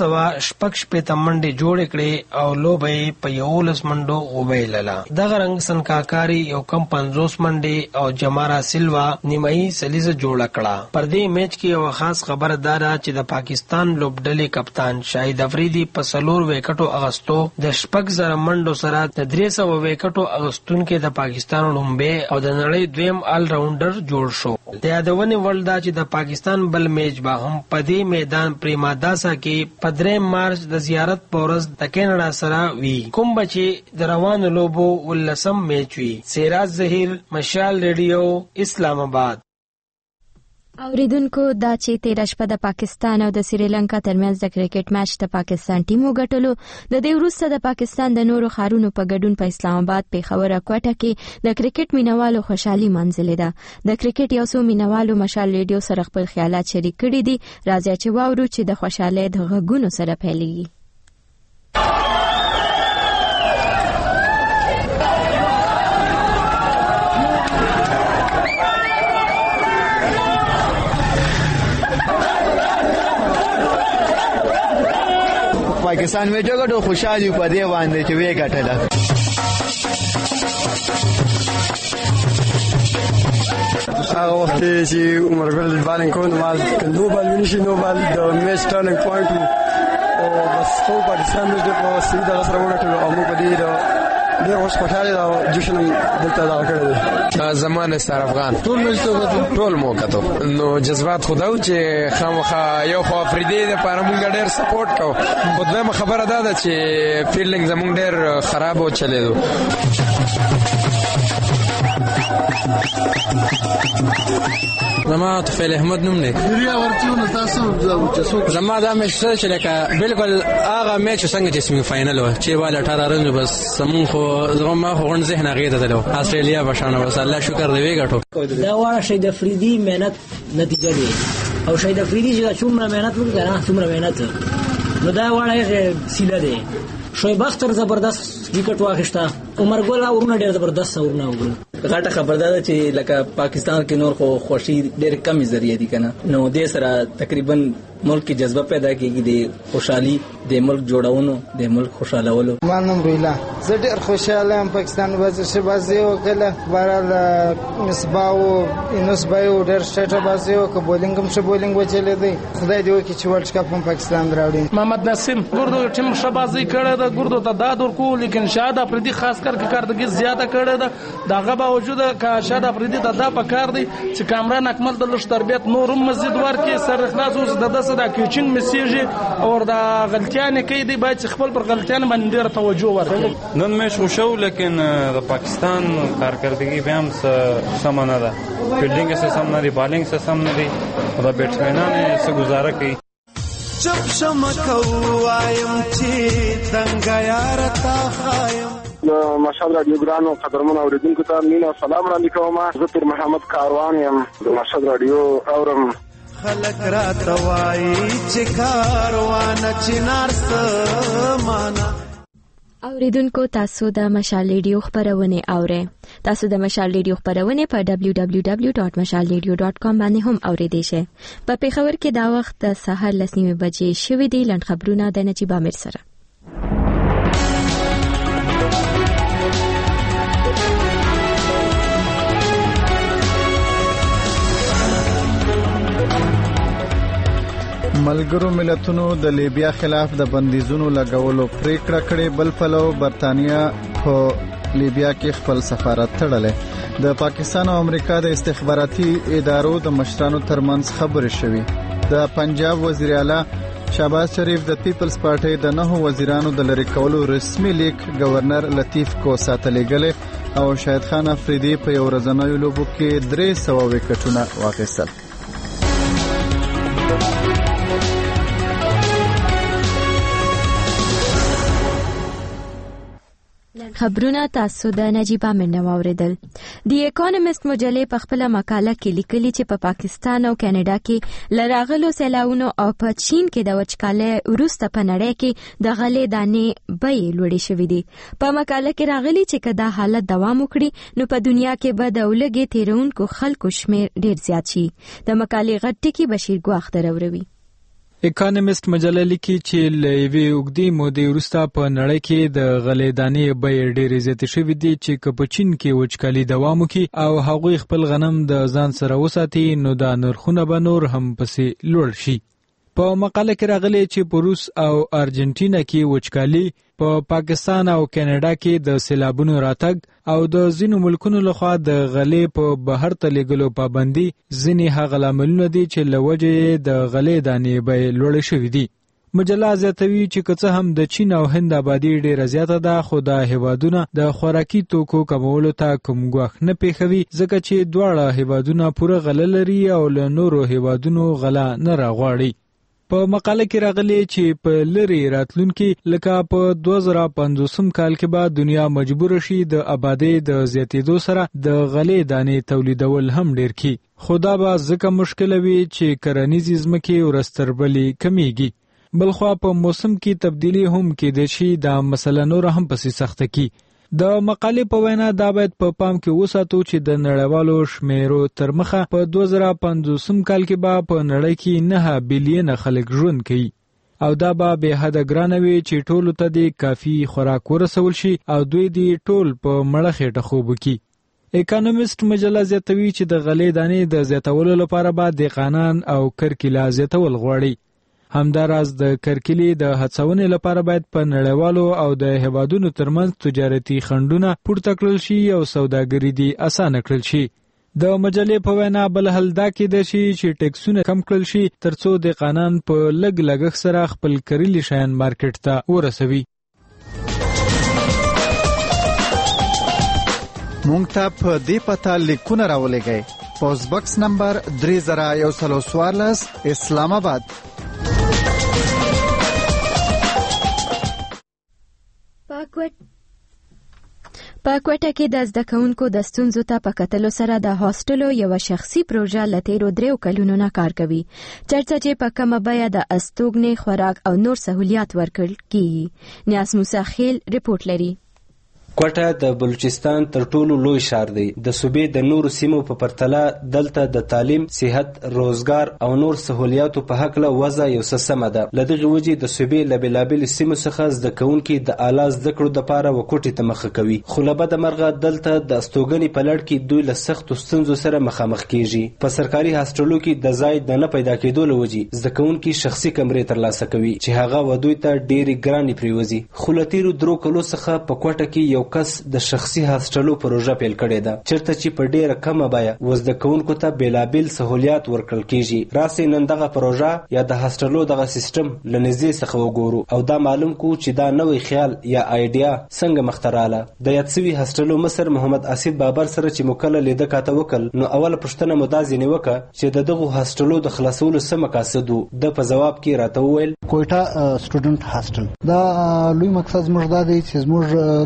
216 منډې جوړې کړې او لوبې په 11 منډو وبیلله. دغه رنګ سنکاکاری یو کم 50 منډې او جمارا سیلوا نیمایي سلیزه جوړه کړه. پر دې میچ کې یو خاص خبره ده چې د پاکستان لوبډلې کپتان شاهد افریدي په 4 وکټو اغستو د 6000 منډو سره د 300 وکټو اغستونکو د پاکستان لومبي او د نړۍ دویم آل راونډر جوړ شو. د یادونې وړ ده چې د پاکستان بل میچ به هم په دې میدان پریماداسا کې په 3 مارچ د زیارت په ورځ د کینیډا سره وي کوم چې د روانو لوبو ولسم میچ وي. سراج زهیر مشال ریډیو اسلام آباد. اوریدونکو دا چې 13 شپه د پاکستان او د سریلانکا ترمنځ د کرکټ میچ د پاکستان ټیم وګټلو. د دې وروسته د پاکستان د نورو ښارونو په ګډون په اسلام آباد، پیښور او کوټه کې د کرکټ مینوالو خوشحالي منځلې ده. د کرکټ یو څو مینوالو مشال ریډیو سره خپل خیالات شریک کړي دي. راځي چې واورو چې د خوشحالۍ د غږونو سره پیلېږي. پاکستان میں جو گٹو خوشحالی په دې باندې چې وی ګټله. هغه وخت چې عمر ګل بالینګ کوي نو بال ونشي نو بال د میچ ټرنینګ پوینټ او بس خو پاکستان موږ په سیده سره وګټلو او موږ په دې ډېر اوس خوشاله دا جشن دلته دا کړی. زمانه ستار افغان ټول مو کتو نو جذبات خداو چې خامخا یو خو افریدي د پاره مونږ ډېر سپورټ کوو. خو دویمه خبره ده چې فیلډینګ زمونږ ډېر خراب و چلیدو. زما طفیل احمد نوم دی. زما دا میچ چې لکه بالکل هغه میچ څنګه چې سیمی فائنل و چې والا 18 رن بس سمون خو زما خو غون ذهن غیر ته دلو استرالیا بشانه بس الله شکر دی ویګټو. دا واره شهید افریدي مهنت نتیجه دی او شهید افریدي چې څومره مهنت وکړه څومره مهنت نو دا واره سیله دی. شعیب اختر زبردست وکټ واخیسته. عمر ګل اورونه ډېر زبردست اورونه وکړل. غټه خبر ده چې لکه پاکستان کې نور خو خوشي ډېر کم ذریعہ دي کنه نو دې سره تقریبا ملک کې جذبه پیدا کیږي د خوشحالي د ملک جوړاونو د ملک خوشالولو. مانم رویلا زه ډېر خوشاله ام پاکستان ورزش بازي وکړه بهرحال مصباح او انس بایو ډېر شټه بازي وکړه بولینګ هم شه بولینګ وچلې دی. خدای دې وکړي چې ورلد کپ هم پاکستان راوړي. محمد نسیم ګردو ټیم شبازي کړه دا ګردو ته داد ورکو لیکن شاهد افریدي خاص کر کې کارګردګي زیاته کړه ده. دغه باوجود کا شاهد افریدي ته دا پکار دی چې کامران اکمل د لښ تربیت نورم مزید ورکړي. سر اخلاص اوس د دسه د کوچینګ میسیج او د غلطیان کوي دی باید خپل پر غلطیان باندې ډېر توجه ورکړي. نن میچ خوشو لیکن د پاکستان کارکردګي به هم سم نه ده. فیلډینګ یې سم نه دی، بالینګ یې سم نه دی، دا بیټسمنان یې څه گزاره کوي. چپ شم کو وایم چې دنګ یار تا خایم. مشهد رادیو ګرانو قدرمن اوریدونکو ته مینه او سلام وړاندې کوم. زه پیر محمد کاروان یم د مشهد رادیو اورم. خلک راته وایي چې کاروان چنار سمانا. اوریدونکو تاسو د مشال ریډیو خبرونه اورئ. تاسو د مشال ریډیو خبرونه په www.mashalradio.com باندې هم اوریدئ شئ. په پیښور کې دا وخت د سهار 9:00 بجې شوې دي. لنډ خبرونه د نجیب امیر سره. ملګرو ملتونو د لیبیا خلاف د بندیزونو لګولو پریکړه کړې. بل پلو برتانیا په لیبیا کې خپل سفارت تړلې. د پاکستان او امریکا د استخباراتي ادارو د مشرانو ترمنځ خبرې شوې. د پنجاب وزیر اعلی شهباز شریف د پیپلز پارټي د 9 وزیرانو د لری کولو رسمي لیک گورنر لطیف کوسا ته لېږلی او شاهد خان افریدي په یو ورځنیو لوبو کې 300 وکټونه واخیستل. خبرونه تاسو د نجیب امیر نو اوریدل. دی اکونومیست مجلې په خپل مقاله کې لیکلي چې په پاکستان او کاناډا کې لراغلو سیلاونو او په چین کې د وچکالۍ وروسته په نړۍ کې د غلې دانې بیې لوړې شوې دي. په مقاله کې راغلي چې کدا حالت دوام وکړي نو په دنیا کې به د ولګي تیرونکو خلکو شمیر ډیر زیات شي. د مقالې غټ ټکی بشیر ګواخ دروروي. اکونومیست مجله لیکي چې لوی وګړي مودې وروسته په نړۍ کې د غلې دانې بیې ډېرې زیاتې شوې دي چې په چین کې وچکالي دوام وکړي او هغوی خپل غنم د ځان سره وساتي نو دا نرخونه به نور هم پسې لوړ شي. په مقاله کې راغلي چې په روس او ارجنټینا کې وچکالي، په پاکستان او کاناډا کې د سیلابونو راتګ او د ځینو ملکونو لخوا د غلې په بهر ته لېږلو پابندي ځینې هغه لاملونه دي چې له وجې د غلې دانې بیې لوړې شوې دي. مجله زیاتوي چې که څه هم د چین او هند آبادي ډېره زیاته ده خو دا هیوادونه د خوراکي توکو کمولو ته کوم ګواښ نه پېښوي ځکه چې دواړه هیوادونه پوره غله لري او له نورو هیوادونو غله نه راغواړي. په مقاله کې راغلي چې په لری راتلونکي لکه په 2050 کال کې به دنیا مجبور شي د آبادی د زیاتېدو سره د غلې دانې تولیدول هم ډیر کی. خدا به ځکه مشکل وي چې کرنیزې ځمکې ورستربلې کمیږي. بلخوا په موسم کې تبدیلی هم کېدای شي دا مسله نور هم پسې سخته کی. د مقالې په وینا دا باید په پام کې وساتو چې د نړیوالو شمیرو تر مخه په 2050 کال کې به په نړۍ کې 9 بلین خلک ژوند کوي او دا به به حد ګرانه وي چې ټولو ته د کافي خوراک ورسول شي او دوی دی ټول په مړه خېټه خوب وکړي. اکونومیست مجله زیاتوي چې د غلې دانې د زیاتولو لپاره به دهقانان او کرکیله زیاتول غواړي. همداراز د کرکیلې د هڅونې لپاره باید په نړیوالو او د هیوادونو ترمنځ تجارتي خنډونه پورته کړل شي او سوداګري دې اسانه کړل شي. د مجلې په وینا بل حل دا کېدای شي چې ټیکسونه کم کړل شي ترڅو دهقانان په لږ لګښت سره خپل کریلي شیان مارکیټ ته ورسوي. مونږ ته په دې پته لیکونه راولېږئ. پوسټ باکس نمبر 3114 اسلام آباد. په کوټه کې د زده کوونکو د ستونزو ته په کتلو سره د هاستلو یو شخصي پروژه لتیرو 3 کلونو نه کار کوي. چرته چې په کومه بیه د استوګنې خوراک او نور سہولیات ورکړل کیږي. نیاز موسی خیل رپورټ لري. کوټه د بلوچستان تر ټولو لوی ښار دی. د صوبې د نورو سیمو په پرتله دلته د تعلیم، صحت، روزګار او نور سہولیاتو په هکله وضع یو څه سمه ده. له دغې وجې د صوبې له بېلابېلو سیمو څخه زده کوونکي د اعلی زده کړو دپاره وکوټې ته مخه کوي. خو له بده مرغه دلته د استوګنې په لړ کې دوی له سختو ستونزو سره مخامخ کیږي. په سرکاري هاسټلو کې د ځای د نه پیدا کېدو له وجې زده کوونکي شخصي کمرې ترلاسه کوي چې هغه دوی ته ډېرې ګرانې پرېوځي. خو له تېرو 3 کلو څخه په کوټه کې یو کس د شخصي هاسټلو پروژه پیل کړې ده چیرته چې په ډیره کمه بیه وزده کوونکو ته بیلابیل سہولیات ورکړل کیږي. راسي نن دغه پروژه یا د هاسټلو دغه سیستم له نږدې څخه وګورو او دا معلوم کو چې دا نوې خیال یا آیډیا څنګه مختراله. د یاد سوي هاسټلو مصر محمد آصف بابر سره چې مکله لیده کاته وکړ نو اوله پوښتنه مو دا ځینې وکړه چې د دغو هاسټلو د خلاصولو څه مقاصد وو. د په جواب کې راته وویل کوټه سټوډنټ هاسټل دا لوی مقصد زموږ دا دی چې زموږ قبایلی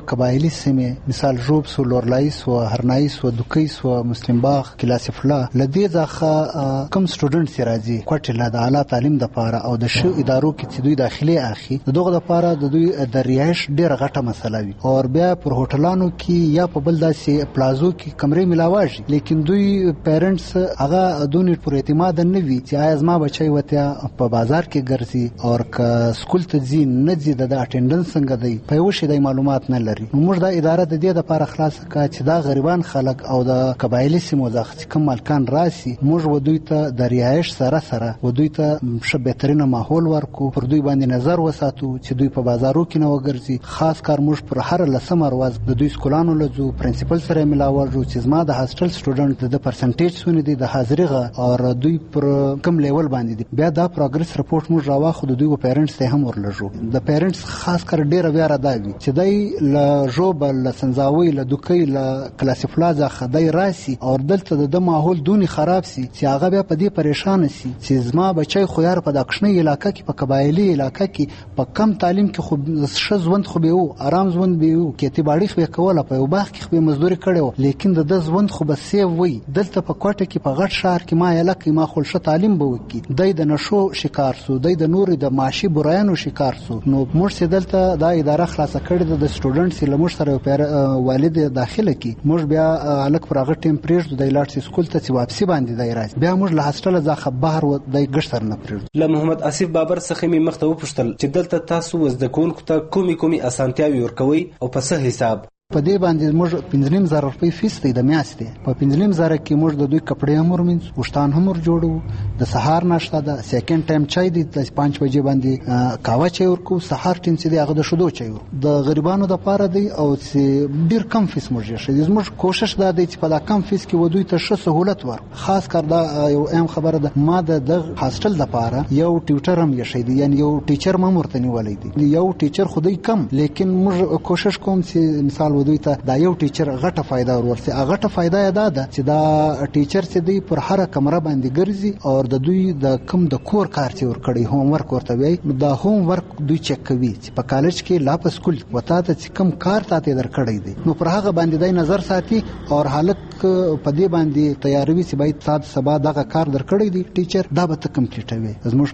قبایلی سیمې مثال ژوب سو، لورلایس و، هرنایس و، دوکیس و، مسلم باغ، کلاسف الله لدې ځخه کم سټوډنټ چې راځي کوټه د اعلی تعلیم د پاره او د شو ادارو کې چې دوی داخلي اخی دغه د پاره د دوی د رهائش ډیره غټه مسله وي او بیا پر هوټلانو کې یا په بل داسې پلازو کې کمرې ملاواږي، لیکن دوی پیرنټس هغه دونی پر اعتماد نه وي چې آیا زما بچي وته په بازار کې ګرځي او که سکول ته ځي نه ځي د اټینډنس څنګه دی په یو شی د معلومات نه لري. موږ د اداره د دې لپاره خلاص کا چې دا غریبان خلک او د قبایلی سیمو ځخ کوم مالکان راسي موږ و دوی ته د رهائش سره و دوی ته ښه بهترینه ماحول ورکو، پر دوی باندې نظر وساتو چې دوی په بازارو کې نه وګرځي. خاص کار موږ پر هر لسمه ورځ د دوی سکولانو لزو پرنسپل سره ملاوجو چې زما د هاستل سټوډنټ د پرسنټیج سونه دي د حاضریغه او دوی پر کم لیول باندې دي. بیا دا پروګرس رپورټ موږ راواخو د دوی پیرنټس ته هم ورلژو. د پیرنټس خاص کر ډیره بیا را داوي چې دای ل جوبل ل سنځاوي ل دوکۍ ل کلاسفلازه خدای راسي او دلته د ماحول دونی خراب سي چې هغه بیا په دې پریشان سي چې زما بچي خو یار په دښنی علاقې کې په قبایلی علاقې کې په کم تعلیم کې خو شزوند خو به او آرام ژوند به او کې اعتباري خو کوله په یو باغ کې خو مزدوري کړو، لیکن د ژوند خو به سی وي دلته په کوټه کې په غټ شهر کې ما علاقې ما خلشه تعلیم به وکي دای د نشو شکار سو دای د نور د معاشي برایانو شکار سو. نو موږ دلته دا اداره خلاصه کړې د سټوډنټس لمر سره والد داخله کی موږ بیا الک پر هغه ټیم پریږدو د لاټ سکول ته چې واپسی باندې دی راځي بیا موږ له هاستل ځخه بهر و د ګشتر نه پریږدو. له محمد اسیف بابر څخه می مخته وپوښتل چې دلته تاسو وزدکونکو ته کومي اسانتیاوي ورکوي او په څه حساب؟ په دې باندې موږ 15,000 روپۍ فیس دی د میاشتې په 15,000 کې موږ د دوی کپڑے هم ورمنځ وشتان هم جوړو د سهار ناشته ده سیکنډ ټایم چای دی د 5 بجې باندې قهوه چای ورکو سهار ټیم چې دی هغه د شودو چای د غریبانو د پاره دی او چې ډیر کم فیس موږ شي موږ کوشش دا دی چې په دا کم فیس کې ودوی ته ښه سہولت ورکړو. خاص کر دا یو اهم خبره ده ما د هاستل د پاره یو ټیوټر هم یشي دی یعنی یو ټیچر ما مرتنی ولې دی یو ټیچر خودی کم لیکن موږ کوشش کوم چې مثال ودوی ته دا یو ټیچر غټه فائدہ ورورسي غټه فائدہ ادا ده چې دا ټیچر چې دی پر هر کمره باندې ګرځي او د دوی د کم د کور کار چې ور کړی هوم ورک ورته وي دا هوم ورک دوی چک کوي چې په کالج کې لا په سکول وتا ته چې کم کار تاته در کړی دی نو پر هغه باندې د نظر ساتي او حالت په دې باندې تیاروي چې باید سات سبا دغه کار در کړی دی ټیچر دا به کمپلیټوي. زموږ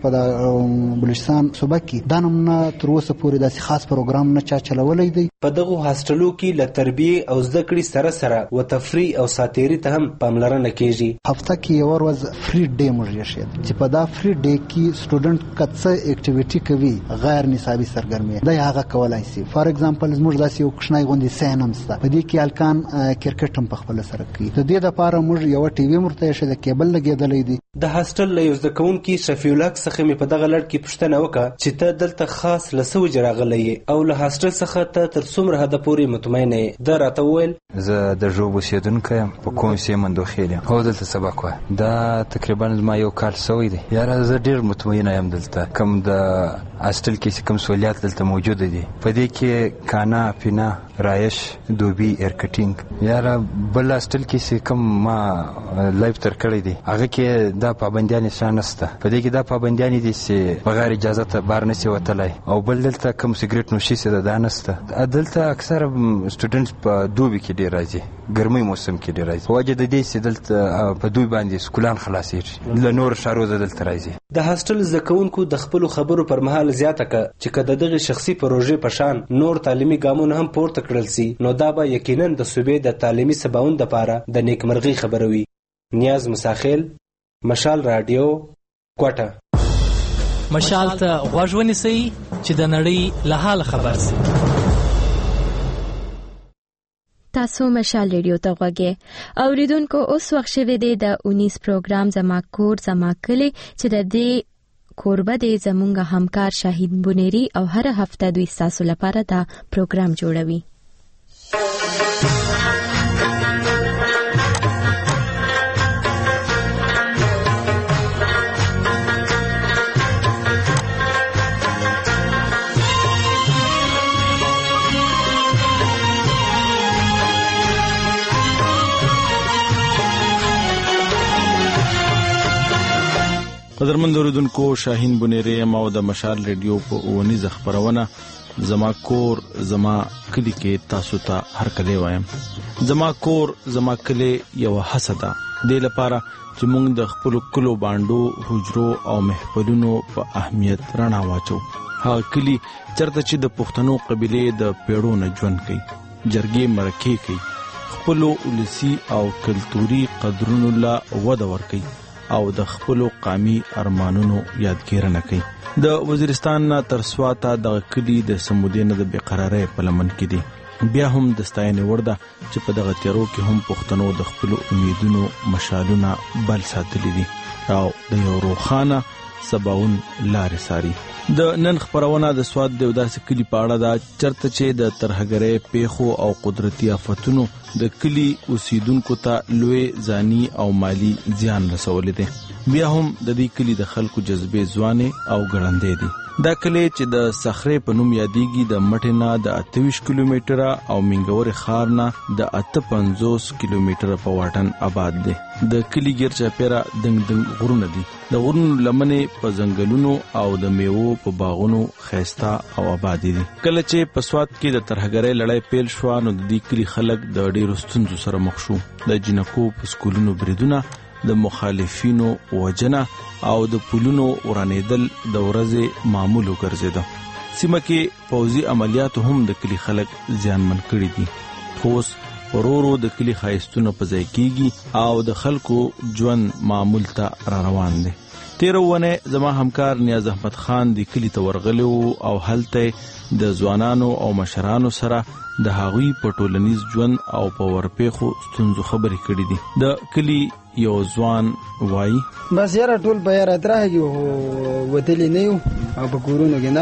په بلوچستان صوبه کې دا نمونه تر اوسه پورې داسې خاص پروګرام نه چا چلولای دی. په دغه هاستلو کې ل تربیه او زده کړې سره و تفریح او ساتيري ته هم پاملرنه کیږي. هفته کې یو ورځ فری ډے موږ یې چې په دا فری ډے کې سټوډنټ کڅه اکټیویټي کوي غیر نصابي سرګرمي دا هغه کولای شي. فار ایگزامپل موږ داسې یو کښنای غونډې سینم ستا په دې کې الکان کرکټ هم په خپل سره کوي. د دې لپاره موږ یو ټي وي مرته شه د کیبل لګیدلې دي. د هاستل له یو ځکونکو شفیع الله څخه مې په دغه لړ کې پوښتنه وکړه چې ته دلته خاص لسو جراغلې او له هاستل څخه ته تر څومره حد پورې مطمئنه ده راته وویل. زه د ژوب اوسېدونکی یم په کوم سیمه مندوخیل یم هو دلته سبق وای دا تقریبا زما یو کال سوی دی یاره زه ډېر مطمئنه یم دلته کوم د هاستل کې کوم سہولیات دلته موجود دي په دې کې کانا پینا رایش دوبي ایر کټینګ یاره بل هاستل کې کوم ما لایف تر کړی دی هغه کې دا پابندیان نشته په دې کې دا پابندیان دي چې بغیر اجازه ته بار نشي وتلای او بل دلته کوم سیګریټ نوشي څه ده نشته دلته اکثر سټوډنټس په دوبي کې ډیر راځي ګرمي موسم کې ډیر راځي وجه د دې چې دلته په دوی باندې سکولان خلاصېږي له نور شهرو دلته راځي. د هاستل زکونکو د خپل خبرو پر مهال زیاته ک چې کده دغه شخصي پروژې په شان نور تعلیمي ګامونه هم پورته کړل سي نو دا به یقینا د صوبې د تعلیمي سباوند لپاره د نیکمرغي خبره وي. نیاز مساخیل مشال رادیو کوټه. مشال ته غوږ ونیسئ چې د نړۍ له حال خبر سي. تاسو مشال ریډیو ته غوږی اوریدونکو اوس وخت شوه دی د 19 پروګرام زما کور زما کلی چې د دې کوربه دی زمونږ همکار شاهین بونيري او هر هفته دوی تاسو لپاره دا پروګرام جوړوي. قدرمن اوریدونکو شاهین بونيري او د مشال ریډیو په 19 خبرونه زما کور زما کلی کې تاسو ته هر کله وایم. زما کور زما کلی یو حسده دې لپاره چې موږ د خپل کلو باندو حجرو او محفلونو په اهمیت رڼا واچو. هغه کلی چرته چې د پښتنو قبيله د پیړو نه ژوند کوي، جرګې مرکې کوي، خپل ولسی او کلتوري قدرونو لا وده ورکوي او د خپل قومي ارمانونو یادګیرنه کوي. د وزیرستان تر سواته د کلی د سمودینه د بیقراری په لمن کې دي. بیا هم د ستاینې وړ ده چې په دغه تیارو کې هم پښتنو د خپل امیدونو مشالونه بل ساتلي دي او د یو روښانه سباون لارې ساري. د نن خبرونه د سواد د داسې کلی په اړه ده چرته چې د ترهګرۍ پیښو او قدرتي آفتونو د کلی اوسیدونکو ته لوی ځاني او مالی زیان رسولې دي. بیا هم د دې کلی د خلکو جذبې ځوانې او ګړندې دي. دا کلی چې د صخرې په نوم یادېږي د مټې نه د 28 کیلومتره او منګورې ښار نه د 58 کیلومتره په واټن آباد دی. د کلی ګیر چاپیره دنګ غرونه دي. د غرونو لمنې په ځنګلونو او د میوو په باغونو ښایسته او آبادي دي. کله چې په سوات کې د ترهګرۍ لړۍ پیل شوه نو د دې کلی خلک د ډېرو ستونزو سره مخ شو. د جنکو په سکولونو بریدونه، د مخالفینو وجنه او د پولونو ورانېدل د ورځې معمول وګرځیده. سیمه کې پوځي عملیاتو هم د کلی خلک زیانمن کړي دي. اوس ورورو د کلی ښایستونه په ځای کېږي او د خلکو ژوند معمول ته را روان دی. تېره اونۍ زما همکار نیاز احمد خان د کلی ته ورغلی او هلته د ځوانانو او مشرانو سره د هغوی په ټولنیز ژوند او په ورپېښو ستونزو خبرې کړي دي. د کلی یو ځوان وایي بس یاره ټول په یاره ترهږي وتلی نه یو او په کورونو کې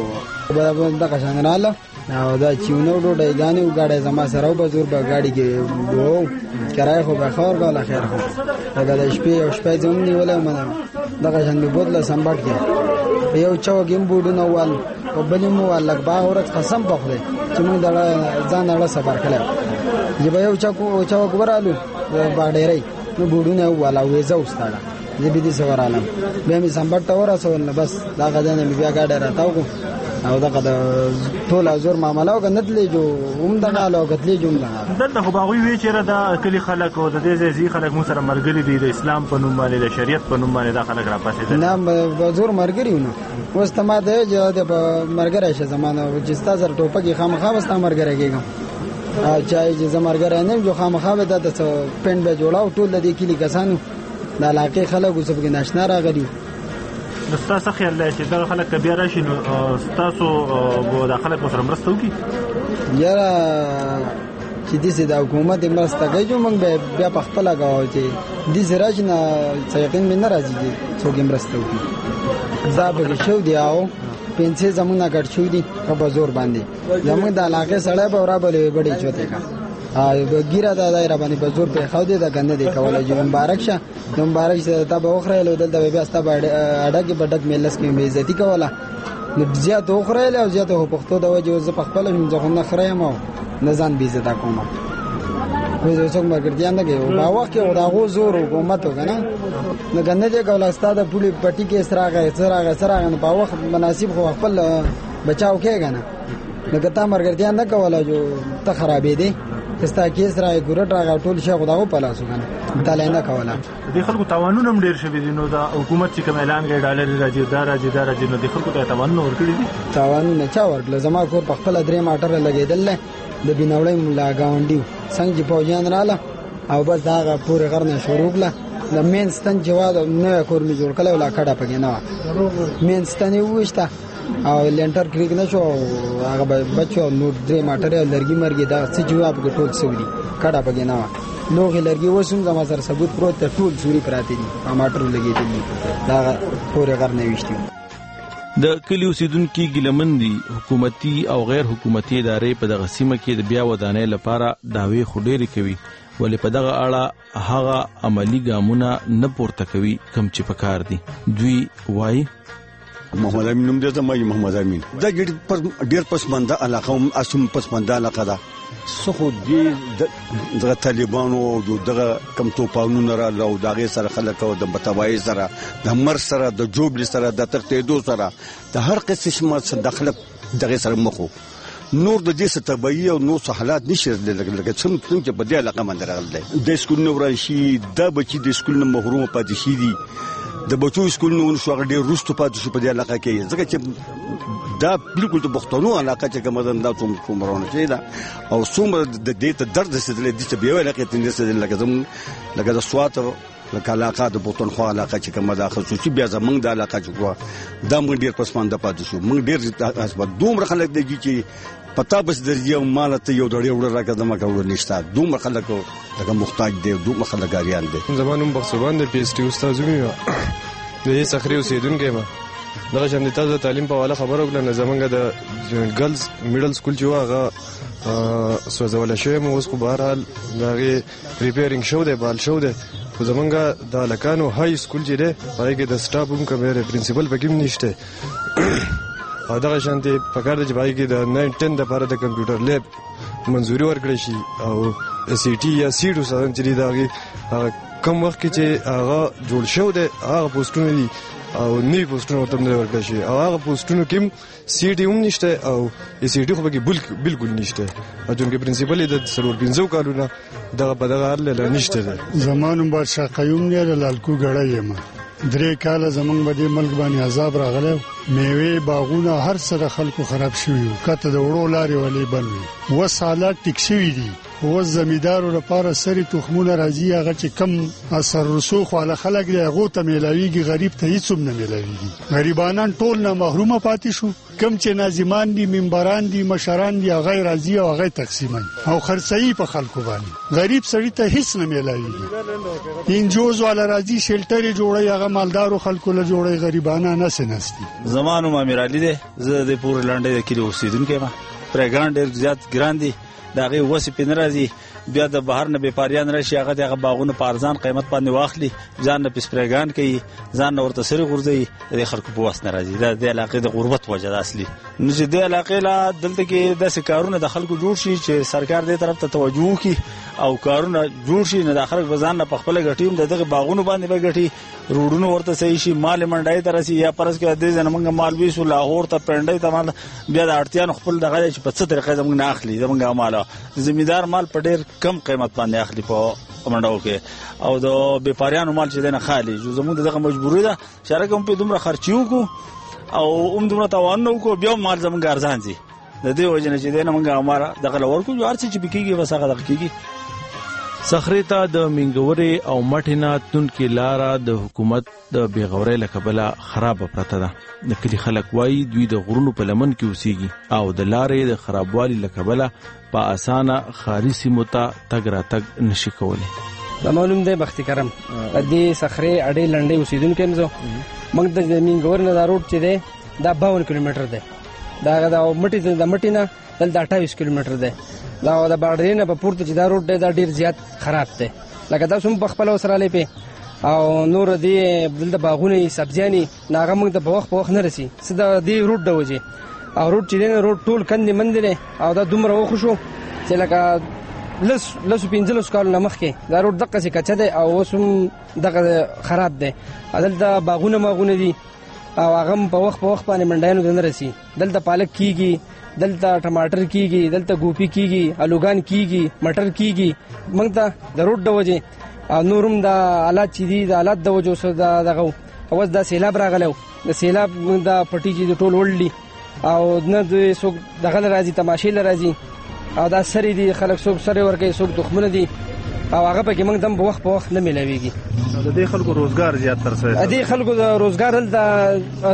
ناسو دغه شان راله او دا چیونو ډوډۍ ګانې و ګاډی زما سره و بزور به ګاډي کې بو کرایه خو به خور بالا خیر خو دا د شپې او شپې زمون نیولی منه دغه شان مې بوتله سمبټ کې یو چوک هم بوډونه وال په بلې مو وال لږ باغ ورځ قسم په خدای چې موږ د ځان اړه صبر کړی چې به یو چوک ورالو باډېرئ نو بوډونه والا وېزه وستاړه زه به دې سوار عالم بیا مې سمبټ ته ورسول نو بس دا غځنه مې بیا ګاډی راتاو کو او دغه د ټول ازور معاملې او غنتلې جو هم دغه له غتلې جو هم دلته خو باغوي وی چیرې دا کلی خلک او د دې ځای خلک مو سره مرګري دي د اسلام په نوم باندې د شریعت په نوم باندې دا خلک را پاسې دي نه بازور مرګري ونه اوس ته ما ته چې د مرګري شه زمانه چې تاسو ټوپکی خامخا وستا مرګري کېږم چای چې زمرګر نه جو خامخا به د پند به جوړاو ټول د دې کلی کسانو د علاقې خلکو څخه کې ناشنا راغلي. تاسو خیال لرئ چې دا خلک بیا راشي نو تاسو به د خلکو سره مرسته وکړي؟ یاره چې دې د حکومت مرسته کوي جو موږ بیا په خپل غواړو چې دې راشي نه یقین مې نه راځي چې څوک مرسته وکړي. دا به شو دی او پنځه زمونه ګټ شو دي په بازار باندې زموږ د علاقې سړی به ورابلې بډې چوتې کا ګیره دا دایره باندې بازار په خو دې د غنه دی کولای جو مبارک شه مبارک شه ته به اخره له دلته بیا ستا اډه کې بډک ملس کې به عزت کوله نو زیات اخره له زیات په پښتو د وجه ز په خپل ځخه نه خرایم نه ځان به عزت کوم خو زه څنګه مرګرتیا نه کوي با وخت کې وداغو زور حکومت وکنه نه غنه دی کولای ستا د پولی پټی کې سراغه په وخت مناسب خو خپل بچاو کېږي نه کته مرګرتیا نه کوله جو ته خرابې دي کستا کیس را ګورټ را ټول شي خداو په لاسو کنه تعالی نه کوله د خلکو تاوانونه هم ډیر شوي دي نو دا حکومت چې کوم اعلان کوي ډالر راځي نو د خلکو ته تاوان ورکړي دي تاوان نه چا ورکړل زما کور په خپل درې ماټر لګیدل د بینوړې ملا گاونډي څنګه چې پوجان رااله او بس دا پورې غرنه شروع کړه د مینستان جواد نه کور می جوړ کړه ولا کډه پګې نه مینستانې وښته او لینټر کریک نشو هغه بچو نو درې ماټر لرګي مرګي دا څه جواب ټول سوري کډه پګې نه لوغي لرګي وسوم زما سره ثبوت پروت ټول سوري پراته دي ماټر لګېدل دا پورې غر نه وشتي د کلی اوسیدونکو ګلمندي حکومتي او غیر حکومتي ادارې په دغه سیمه کې د بیا ودانۍ لپاره داوی خډيري کوي ولې په دغه اړه هغه عملی ګامونه نه پورته کوي کم چې پکار دي. دوی وایي محمد امین نوم دې زما محمد امین دا ډېر پسمانده علاقه هم اسوم پسمانده علاقه ده څخه دې د طالبانو او دغه کم توپانونو را لو دغه سره خلک او د بتوای سره د مر سره د جوبل سره د تختیدو سره د هر قسمه داخله دغه سره مخ نور د دې ستبعي او نور حالات نشي لکه څنګه په دې علاقه باندې راغلي د سکول نو راشي د بچي د سکول نه محروم پاتې شي دي د بچو سکول نو شو هغه ډیر روستو پاتې شو په دې علاقه کې ځکه چې دا بالکل د پښتنو علاقه چې کومه ده څومره شي دا او څومره د دې ته درد ستل دي چې به علاقه ته ستل لکه د سوات لکه علاقه د پښتونخوا علاقه چې کومه ده خصوصي بیا زمنګ د علاقه چې دا موږ ډیر پسمانده پاتې شو موږ ډیر اسباب دومره خلک دي چې پتا بس درځي او مالته یو ډېر وړ راکړه ما کول نشته دومره خلک دغه محتاج دي دومره خلک غاریان دي زمانوم بخښوان د پی ایچ ډي استاد مې د صخري اوسیدونکو ما دغه شان د تاسو تعلیم په اړه خبرو کړل زمونږ د ګرلز میډل سکول چې هغه سوځول شوی مو اوس خو بهرحال دغه ریپیرینګ شو دی بال شو دی خو زمونږ د لکانو های سکول چې دی پای کې د سټاف هم کومه پرنسپل پکې نشته او دغه شانتي په کار د جبای کې د 910 د لپاره د کمپیوټر لیب منځوري ورکړی شي او سی ټي یا سیډو سره چې دا کم وخت کې چې هغه جوړ شو دی هغه پوسټونه دي او نوی پوسټونه ورته ورکړی شي او هغه پوسټونو کې سی ټي هم نشته او سی ټي خو به بالکل نشته او جون کې پرنسپل د سرور 15 کالونه دغه په دغه اړه نشته زمانوم بادشاہ قیوم دی لالکو غړی یم 3 کال زمونږ باندې ملک باندې عذاب راغلی میوه باغونه هر څه خلکو خراب شوی کته د وړو لارې ولې بنوي و سالات ټیک شوی دي و زمیدارو لپاره سری تخمونه راځي هغه چې کم اثر رسوخ ولا خلک دی هغه ته ملاویږي غریب ته هیڅ هم نه ملاویږي غریبانان ټول نه محرومه پاتې شو کم چې ناظمان دي منبران دي مشران دي غیر راځي او غیر تقسیمای او خرڅي په خلکو باندې غریب سړی ته هیڅ نه ملاویږي انجوز ولا راځي شیلټر جوړي هغه مالدارو خلکو له جوړي غریبانه نه سنستي زمانو امیر علي دی زه د پور لاندې کلی اوسیدونکو ما پرګان ډیر زیات ګران دي دغه وسی پین راځي بیا د بهر نه بیپاریان راشي هغه دغه باغونه په ارزان قیمت باندې واخلي ځان نه پسپرګان کوي ځان نه ورته سری غورځي د خلکو په واسطه راځي د علاقې د غربت وجه ده اصلي نو چې د علاقې لا دلته کې د کارونه د خلکو جوړ شي چې سرکار دې طرف ته توجه وکړي او کارونه جوړ شي نه د خلک بزان نه په خپل غټیم دغه باغونو باندې به غټي روډونو ورته صحیح شي مال منډای ترسي یا پرس کې د زمونږ مال ویسو لاهور ته پرندای ته مال بیا د اړتیا خپل دغه چې په څه طریقې زمونږ نه اخلي زمونږ مال زمیدار مال په ډیر کم قیمت باندې اخلي په منډاو کې او د بیپاریانو مال چې نه خالي جو زمونږ دغه مجبوری ده شرکه هم په دومره خرچیو کو او دومره تاوان نو کو بیا مال زمونږ ارزان دي د دې وجه نه چې دنه مونږه اماره دغه لور کو جو هر څه چې بکیږي وسغه دغه کیږي صخرې ته د منګوري او مټینا تون کې لارا د حکومت د بیغوري لکبله خراب پرته ده د کلی خلک وای دوی د غرونو په لمن کې اوسېږي او د لارې د خرابوالي لکبله په اسانه خاري سیمو ته تګ راتګ نشي کولی معلوم دی بختي کرم د صخرې اډې لنډې اوسیدونکو هم زه موږ د منګور نه دا روډ چې دی دا 52 کیلومتر دی دا د مټینا دلته 28 کیلومتر دی دا د باډرینه په پورته چې دا روډ دی دا ډیر زیات خراب دی لکه تاسو په خپل وسره لې په او نور دی دلته باغونه سبزياني ناغه موږ ته په وخت نه رسی سدا دی روډ د وجه او روډ چې دی روډ ټول کندې مندره او دا دومره وخو شو چې لکه لس 15 کال نه مخکې دا روډ دغه څه کچا دی او اوسم دغه خراب دی دلته باغونه دي او هغه په وخت باندې منډایانو نه رسی دلته پالک کیږي دلته ټماټر کیږي دلته ګوپی کیږي الوګان کیږي مټر کیږي موږ ته د روډ د وجه او نورم د حالات چې دي د حالات د وجه سره دغه اوس د سیلاب راغلو د سیلاب د پټی چې ټول وړلی او نه د څوک دغه راځي تماشې لراځي او دا سری دي خلک څوک سره ورکه څوک دښمن دي او هغه په کې موږ دم په وخت نه ملويږي د دې خلکو روزګار زیات تر څه د دې خلکو د روزګار د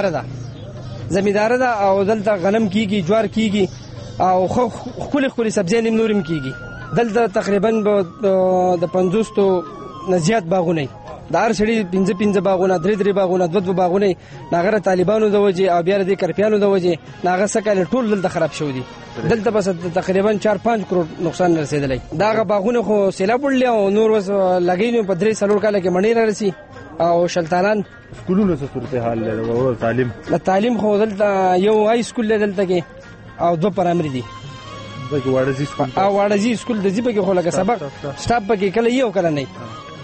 زمیدار ده او دلته غنم کیږي جوار کیږي او خولي سبزی نورم کیږي دلته تقریبا د 50 تو زیات باغونه د هر سړي 15 باغونه 3 باغونه 2 باغونه ناغره طالبانو د وجه او بیا د کرپیانو د وجه ناغه سکه ټول دلته خراب شو دي دلته بس تقریبا 4-5 کروڑ نقصان رسیدلی دا باغونه خو سیلاب وړل او نور وس لګینو په 3 سالو کال کې منډي راسي او شلتالان سکولونو څه صورتحال لري او تعلیم خو دلته یو هاي سکول دلته کې او 2 پرایمري دي دغه واړه سکول او واړه سکول د دې په کې خو لکه سبق سټاپ په کې کله یو کله نه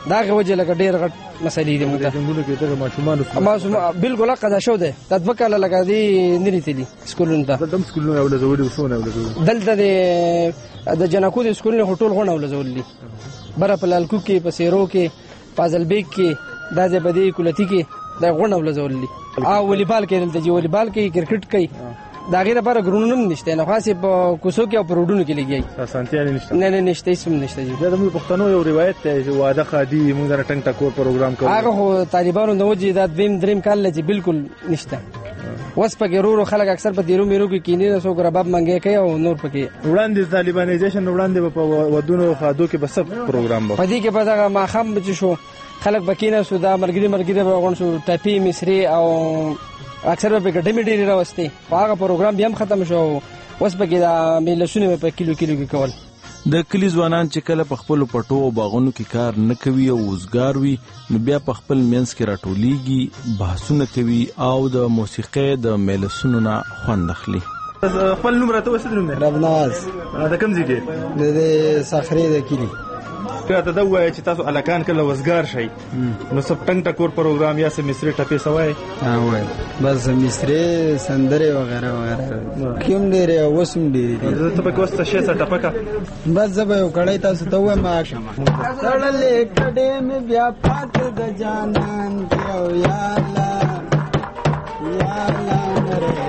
دا غو وجه لکه ډیر غټ مسلې دي موږ جنګونو کې دغه ماشومان بالکل قضا شو ده د دوه کاله لګا دي نریتلی سکولونو ته دلته سکولونو اولزولي وسونه اولزولي دلته د جنکو د سکولونو هټول غونه اولزولي بره په لالکو کې په سیرو کې فاضل بیگ کې دا د بدی کولتی کې دا غونه اولزولي او والیبال کې دلته جی والیبال کې کرکټ کوي دا غیر لپاره ګرونو نشته نه خاصه په کوڅو کې او په روډونو کې لګي اسانتیا نشته نه نشته هیڅ نشته جی دا د پښتنو یو روایت دی چې واده خادي موږ سره ټنګ ټکور پروګرام کوو هغه خو طالبانو نو جی دا دریم کال لږ بالکل نشته وس په ګرورو خلک اکثر په دیرو میرو کې کینې سو رباب منګي کوي او نور پکې وړاندې طالبانایزیشن وړاندې په ودونو خادو کې بس پروګرام به پدې کې په دغه ماخم بچ شو خلک بکینه سو دا مرګري به غون شو ټاپي مصری او اکثر په ګډمې ډېری راوستي هغه پروګرام بیا هم ختم شو اوس به دا میلسونه په کیلو کې کول د کلی ځوانان چې کله په خپل پټو او باغونو کې کار نه کوي او وزګار وي نو بیا په خپل منځ کې راټوليږي بحثونه کوي او د موسیقي د میلسونو نه خوند اخلي خپل نوم راته وسدل نه ربناز دا کوم ځای کې د صخرې د کلی ته دا وایي چې تاسو الکان کله وزګار شئ نو سب ټنګ ټکور پروګرام یا سه مصری ټپې سوای وای بس مصری سندره وغیرہ وغیرہ کوم ډیره وسم ډیره ته په کوسته شې څه ټپکا بس زبې وکړای تاسو ته وای ما تړلې کډې مې بیا پات د جانان کیو یا الله یا الله نره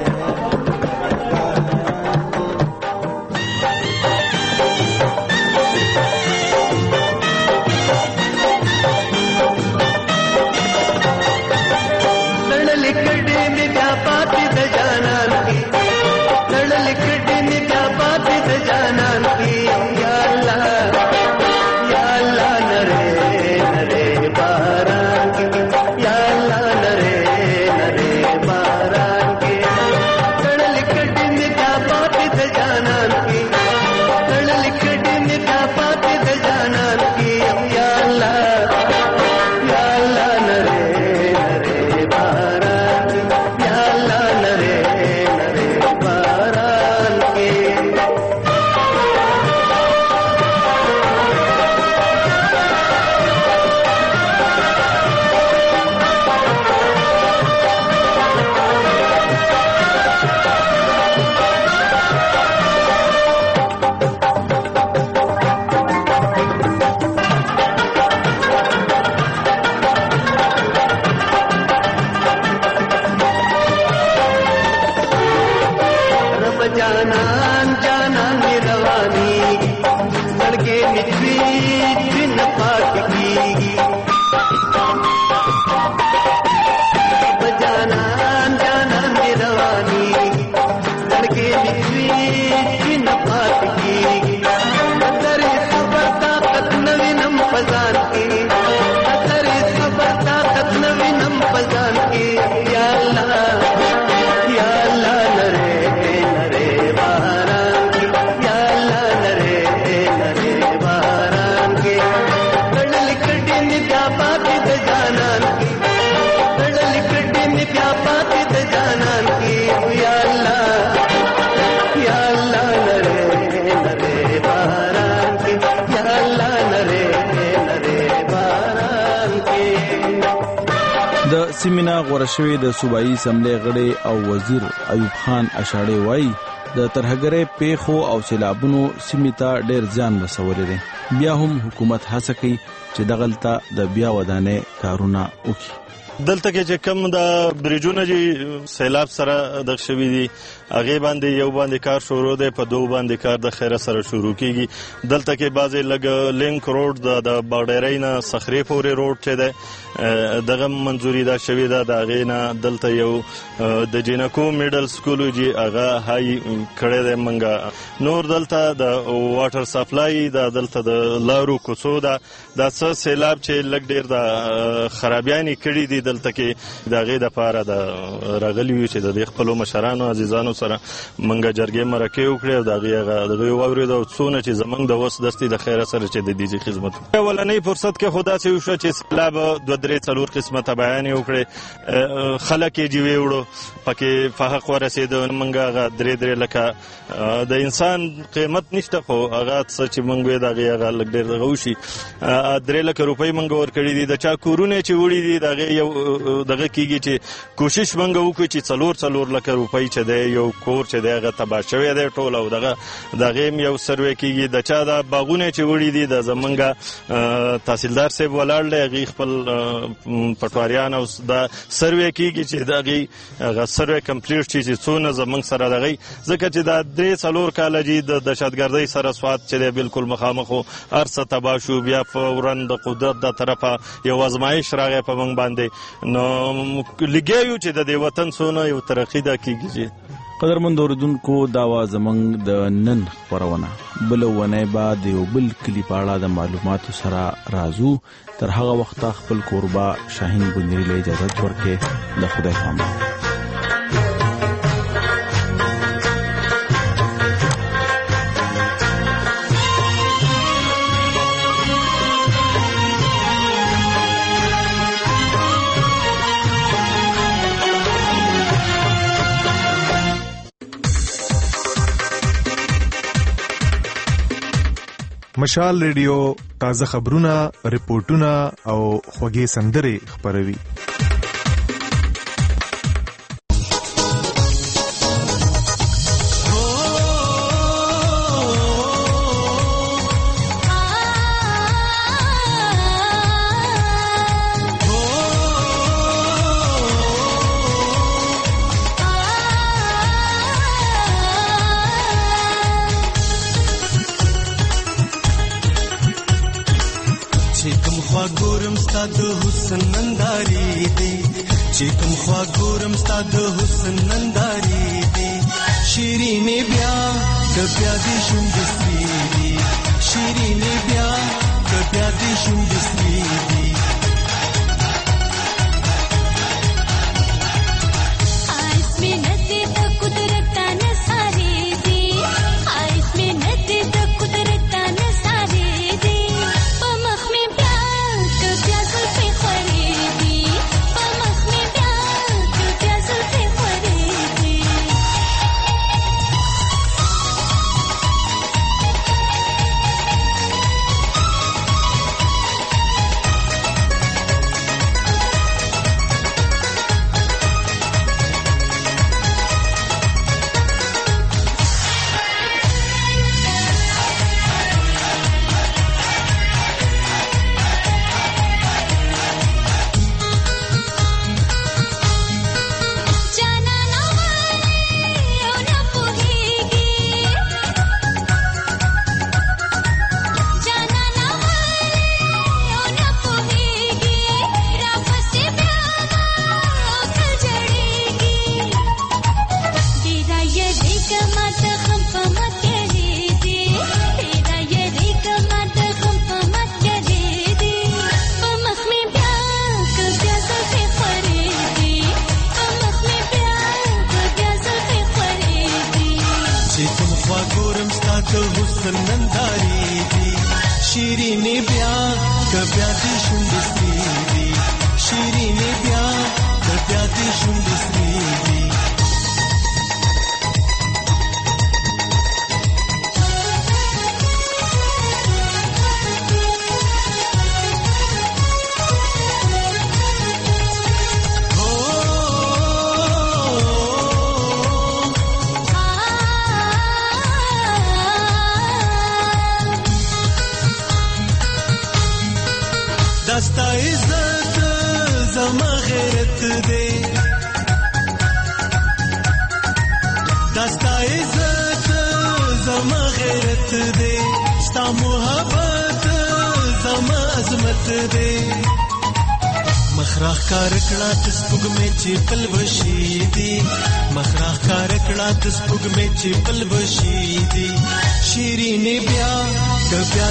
سیمینا غوړه شوې د صوبایي اسمبلی غړی او وزیر ایوب خان اشاړې وایي د ترهګرۍ پیښو او سیلابونو سیمې ته ډېر زیان رسولی دی بیا هم حکومت هڅه کوي چې دغلته د بیا ودانۍ کارونه وکړي دلته کې چې کم د بریجونه چې سیلاب سره د شوي دي هغه باندې یو باندې کار شروع دی په دوه باندې کار د خیره سره شروع کیږي دلته کې بعضې لږ لینک روډ د باغډیرۍ نه صخرې پورې روډ چې دی دغه منظوري دا شوې ده د هغې نه دلته یو د جینکو میډل سکول چې هغه های کړی دی موږ نور دلته د واټر سپلای دلته د لارو کوڅو دا څه سیلاب چې لږ ډېر د خرابیانې کړي دي دلته کې د هغې دپاره د راغلي یو چې د دې خپلو مشرانو عزیزانو سره موږ جرګې مرکې وکړې او د هغې دغه واورېده او څونه چې زموږ د وس دستې د خیره سره چې د دې خدمت اولنۍ فرصت کې خو داسې وشوه چې سیلاب 2-3-4 قسمه تبعیانې وکړې خلک یې جیوې وړو پکې فحق ورسېده موږ هغه 3 لکه د انسان قیمت نشته خو هغه څه چې موږ وې د هغې هغه لږ ډېر دغه وشي 3 لکه روپۍ موږ ورکړي دي د چا کورونه چې وړي دي د هغې یو دغه کېږي چې کوشش موږ وکړو چې 4 لکه روپۍ چې دی یو کور چې دی هغه تباه شوی دی ټول او دغه د هغې هم یو سروې کېږي د چا د باغونه چې وړي دي د زمونږ تحصیلدار صاحب ولاړ دی هغې خپل پټواریان او د سروې کېږي چې د هغې هغه سروې کمپلیټ شي چې څونه زمونږ سره د هغې ځکه چې دا 3-4 کاله چې د دهشتګردۍ سره سوات چې دی بلکل مخامخ و هر څه تباه شو بیا فورا د قدرت د طرفه یو ازمایش راغی په موږ باندې نو لګیا یو چې د دې وطن څونه یو ترقي دا کېږي. قدرمند اوریدونکو دا وه زموږ د نن خپرونه بله اونۍ به د یو بل کلي په اړه د معلوماتو سره راځو. تر هغه وخته خپل کوربه شاهین بندري له اجازت ورکړې د خدای پامان. مشال ریډیو تازه خبرونه، ریپورتونه او خوږې سندرې خپروي. چیکم خوا ګورم ستا د حسن نندارې دي شیرینې بیا که بیا دې شونډې سرې دي شیرینې بیا که بیا دې شونډې سرې دي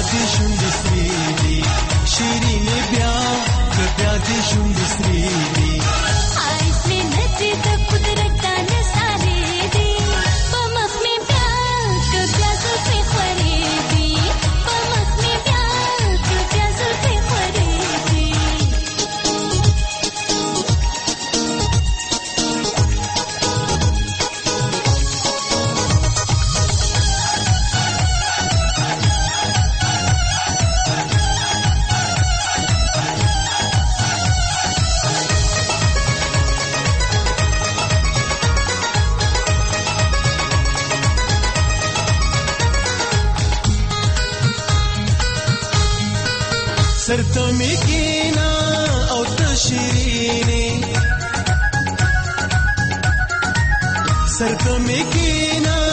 شیرینې بیا که بیا دې شونډې سرې دي سرته می کینا او تشرینه سرته می کینا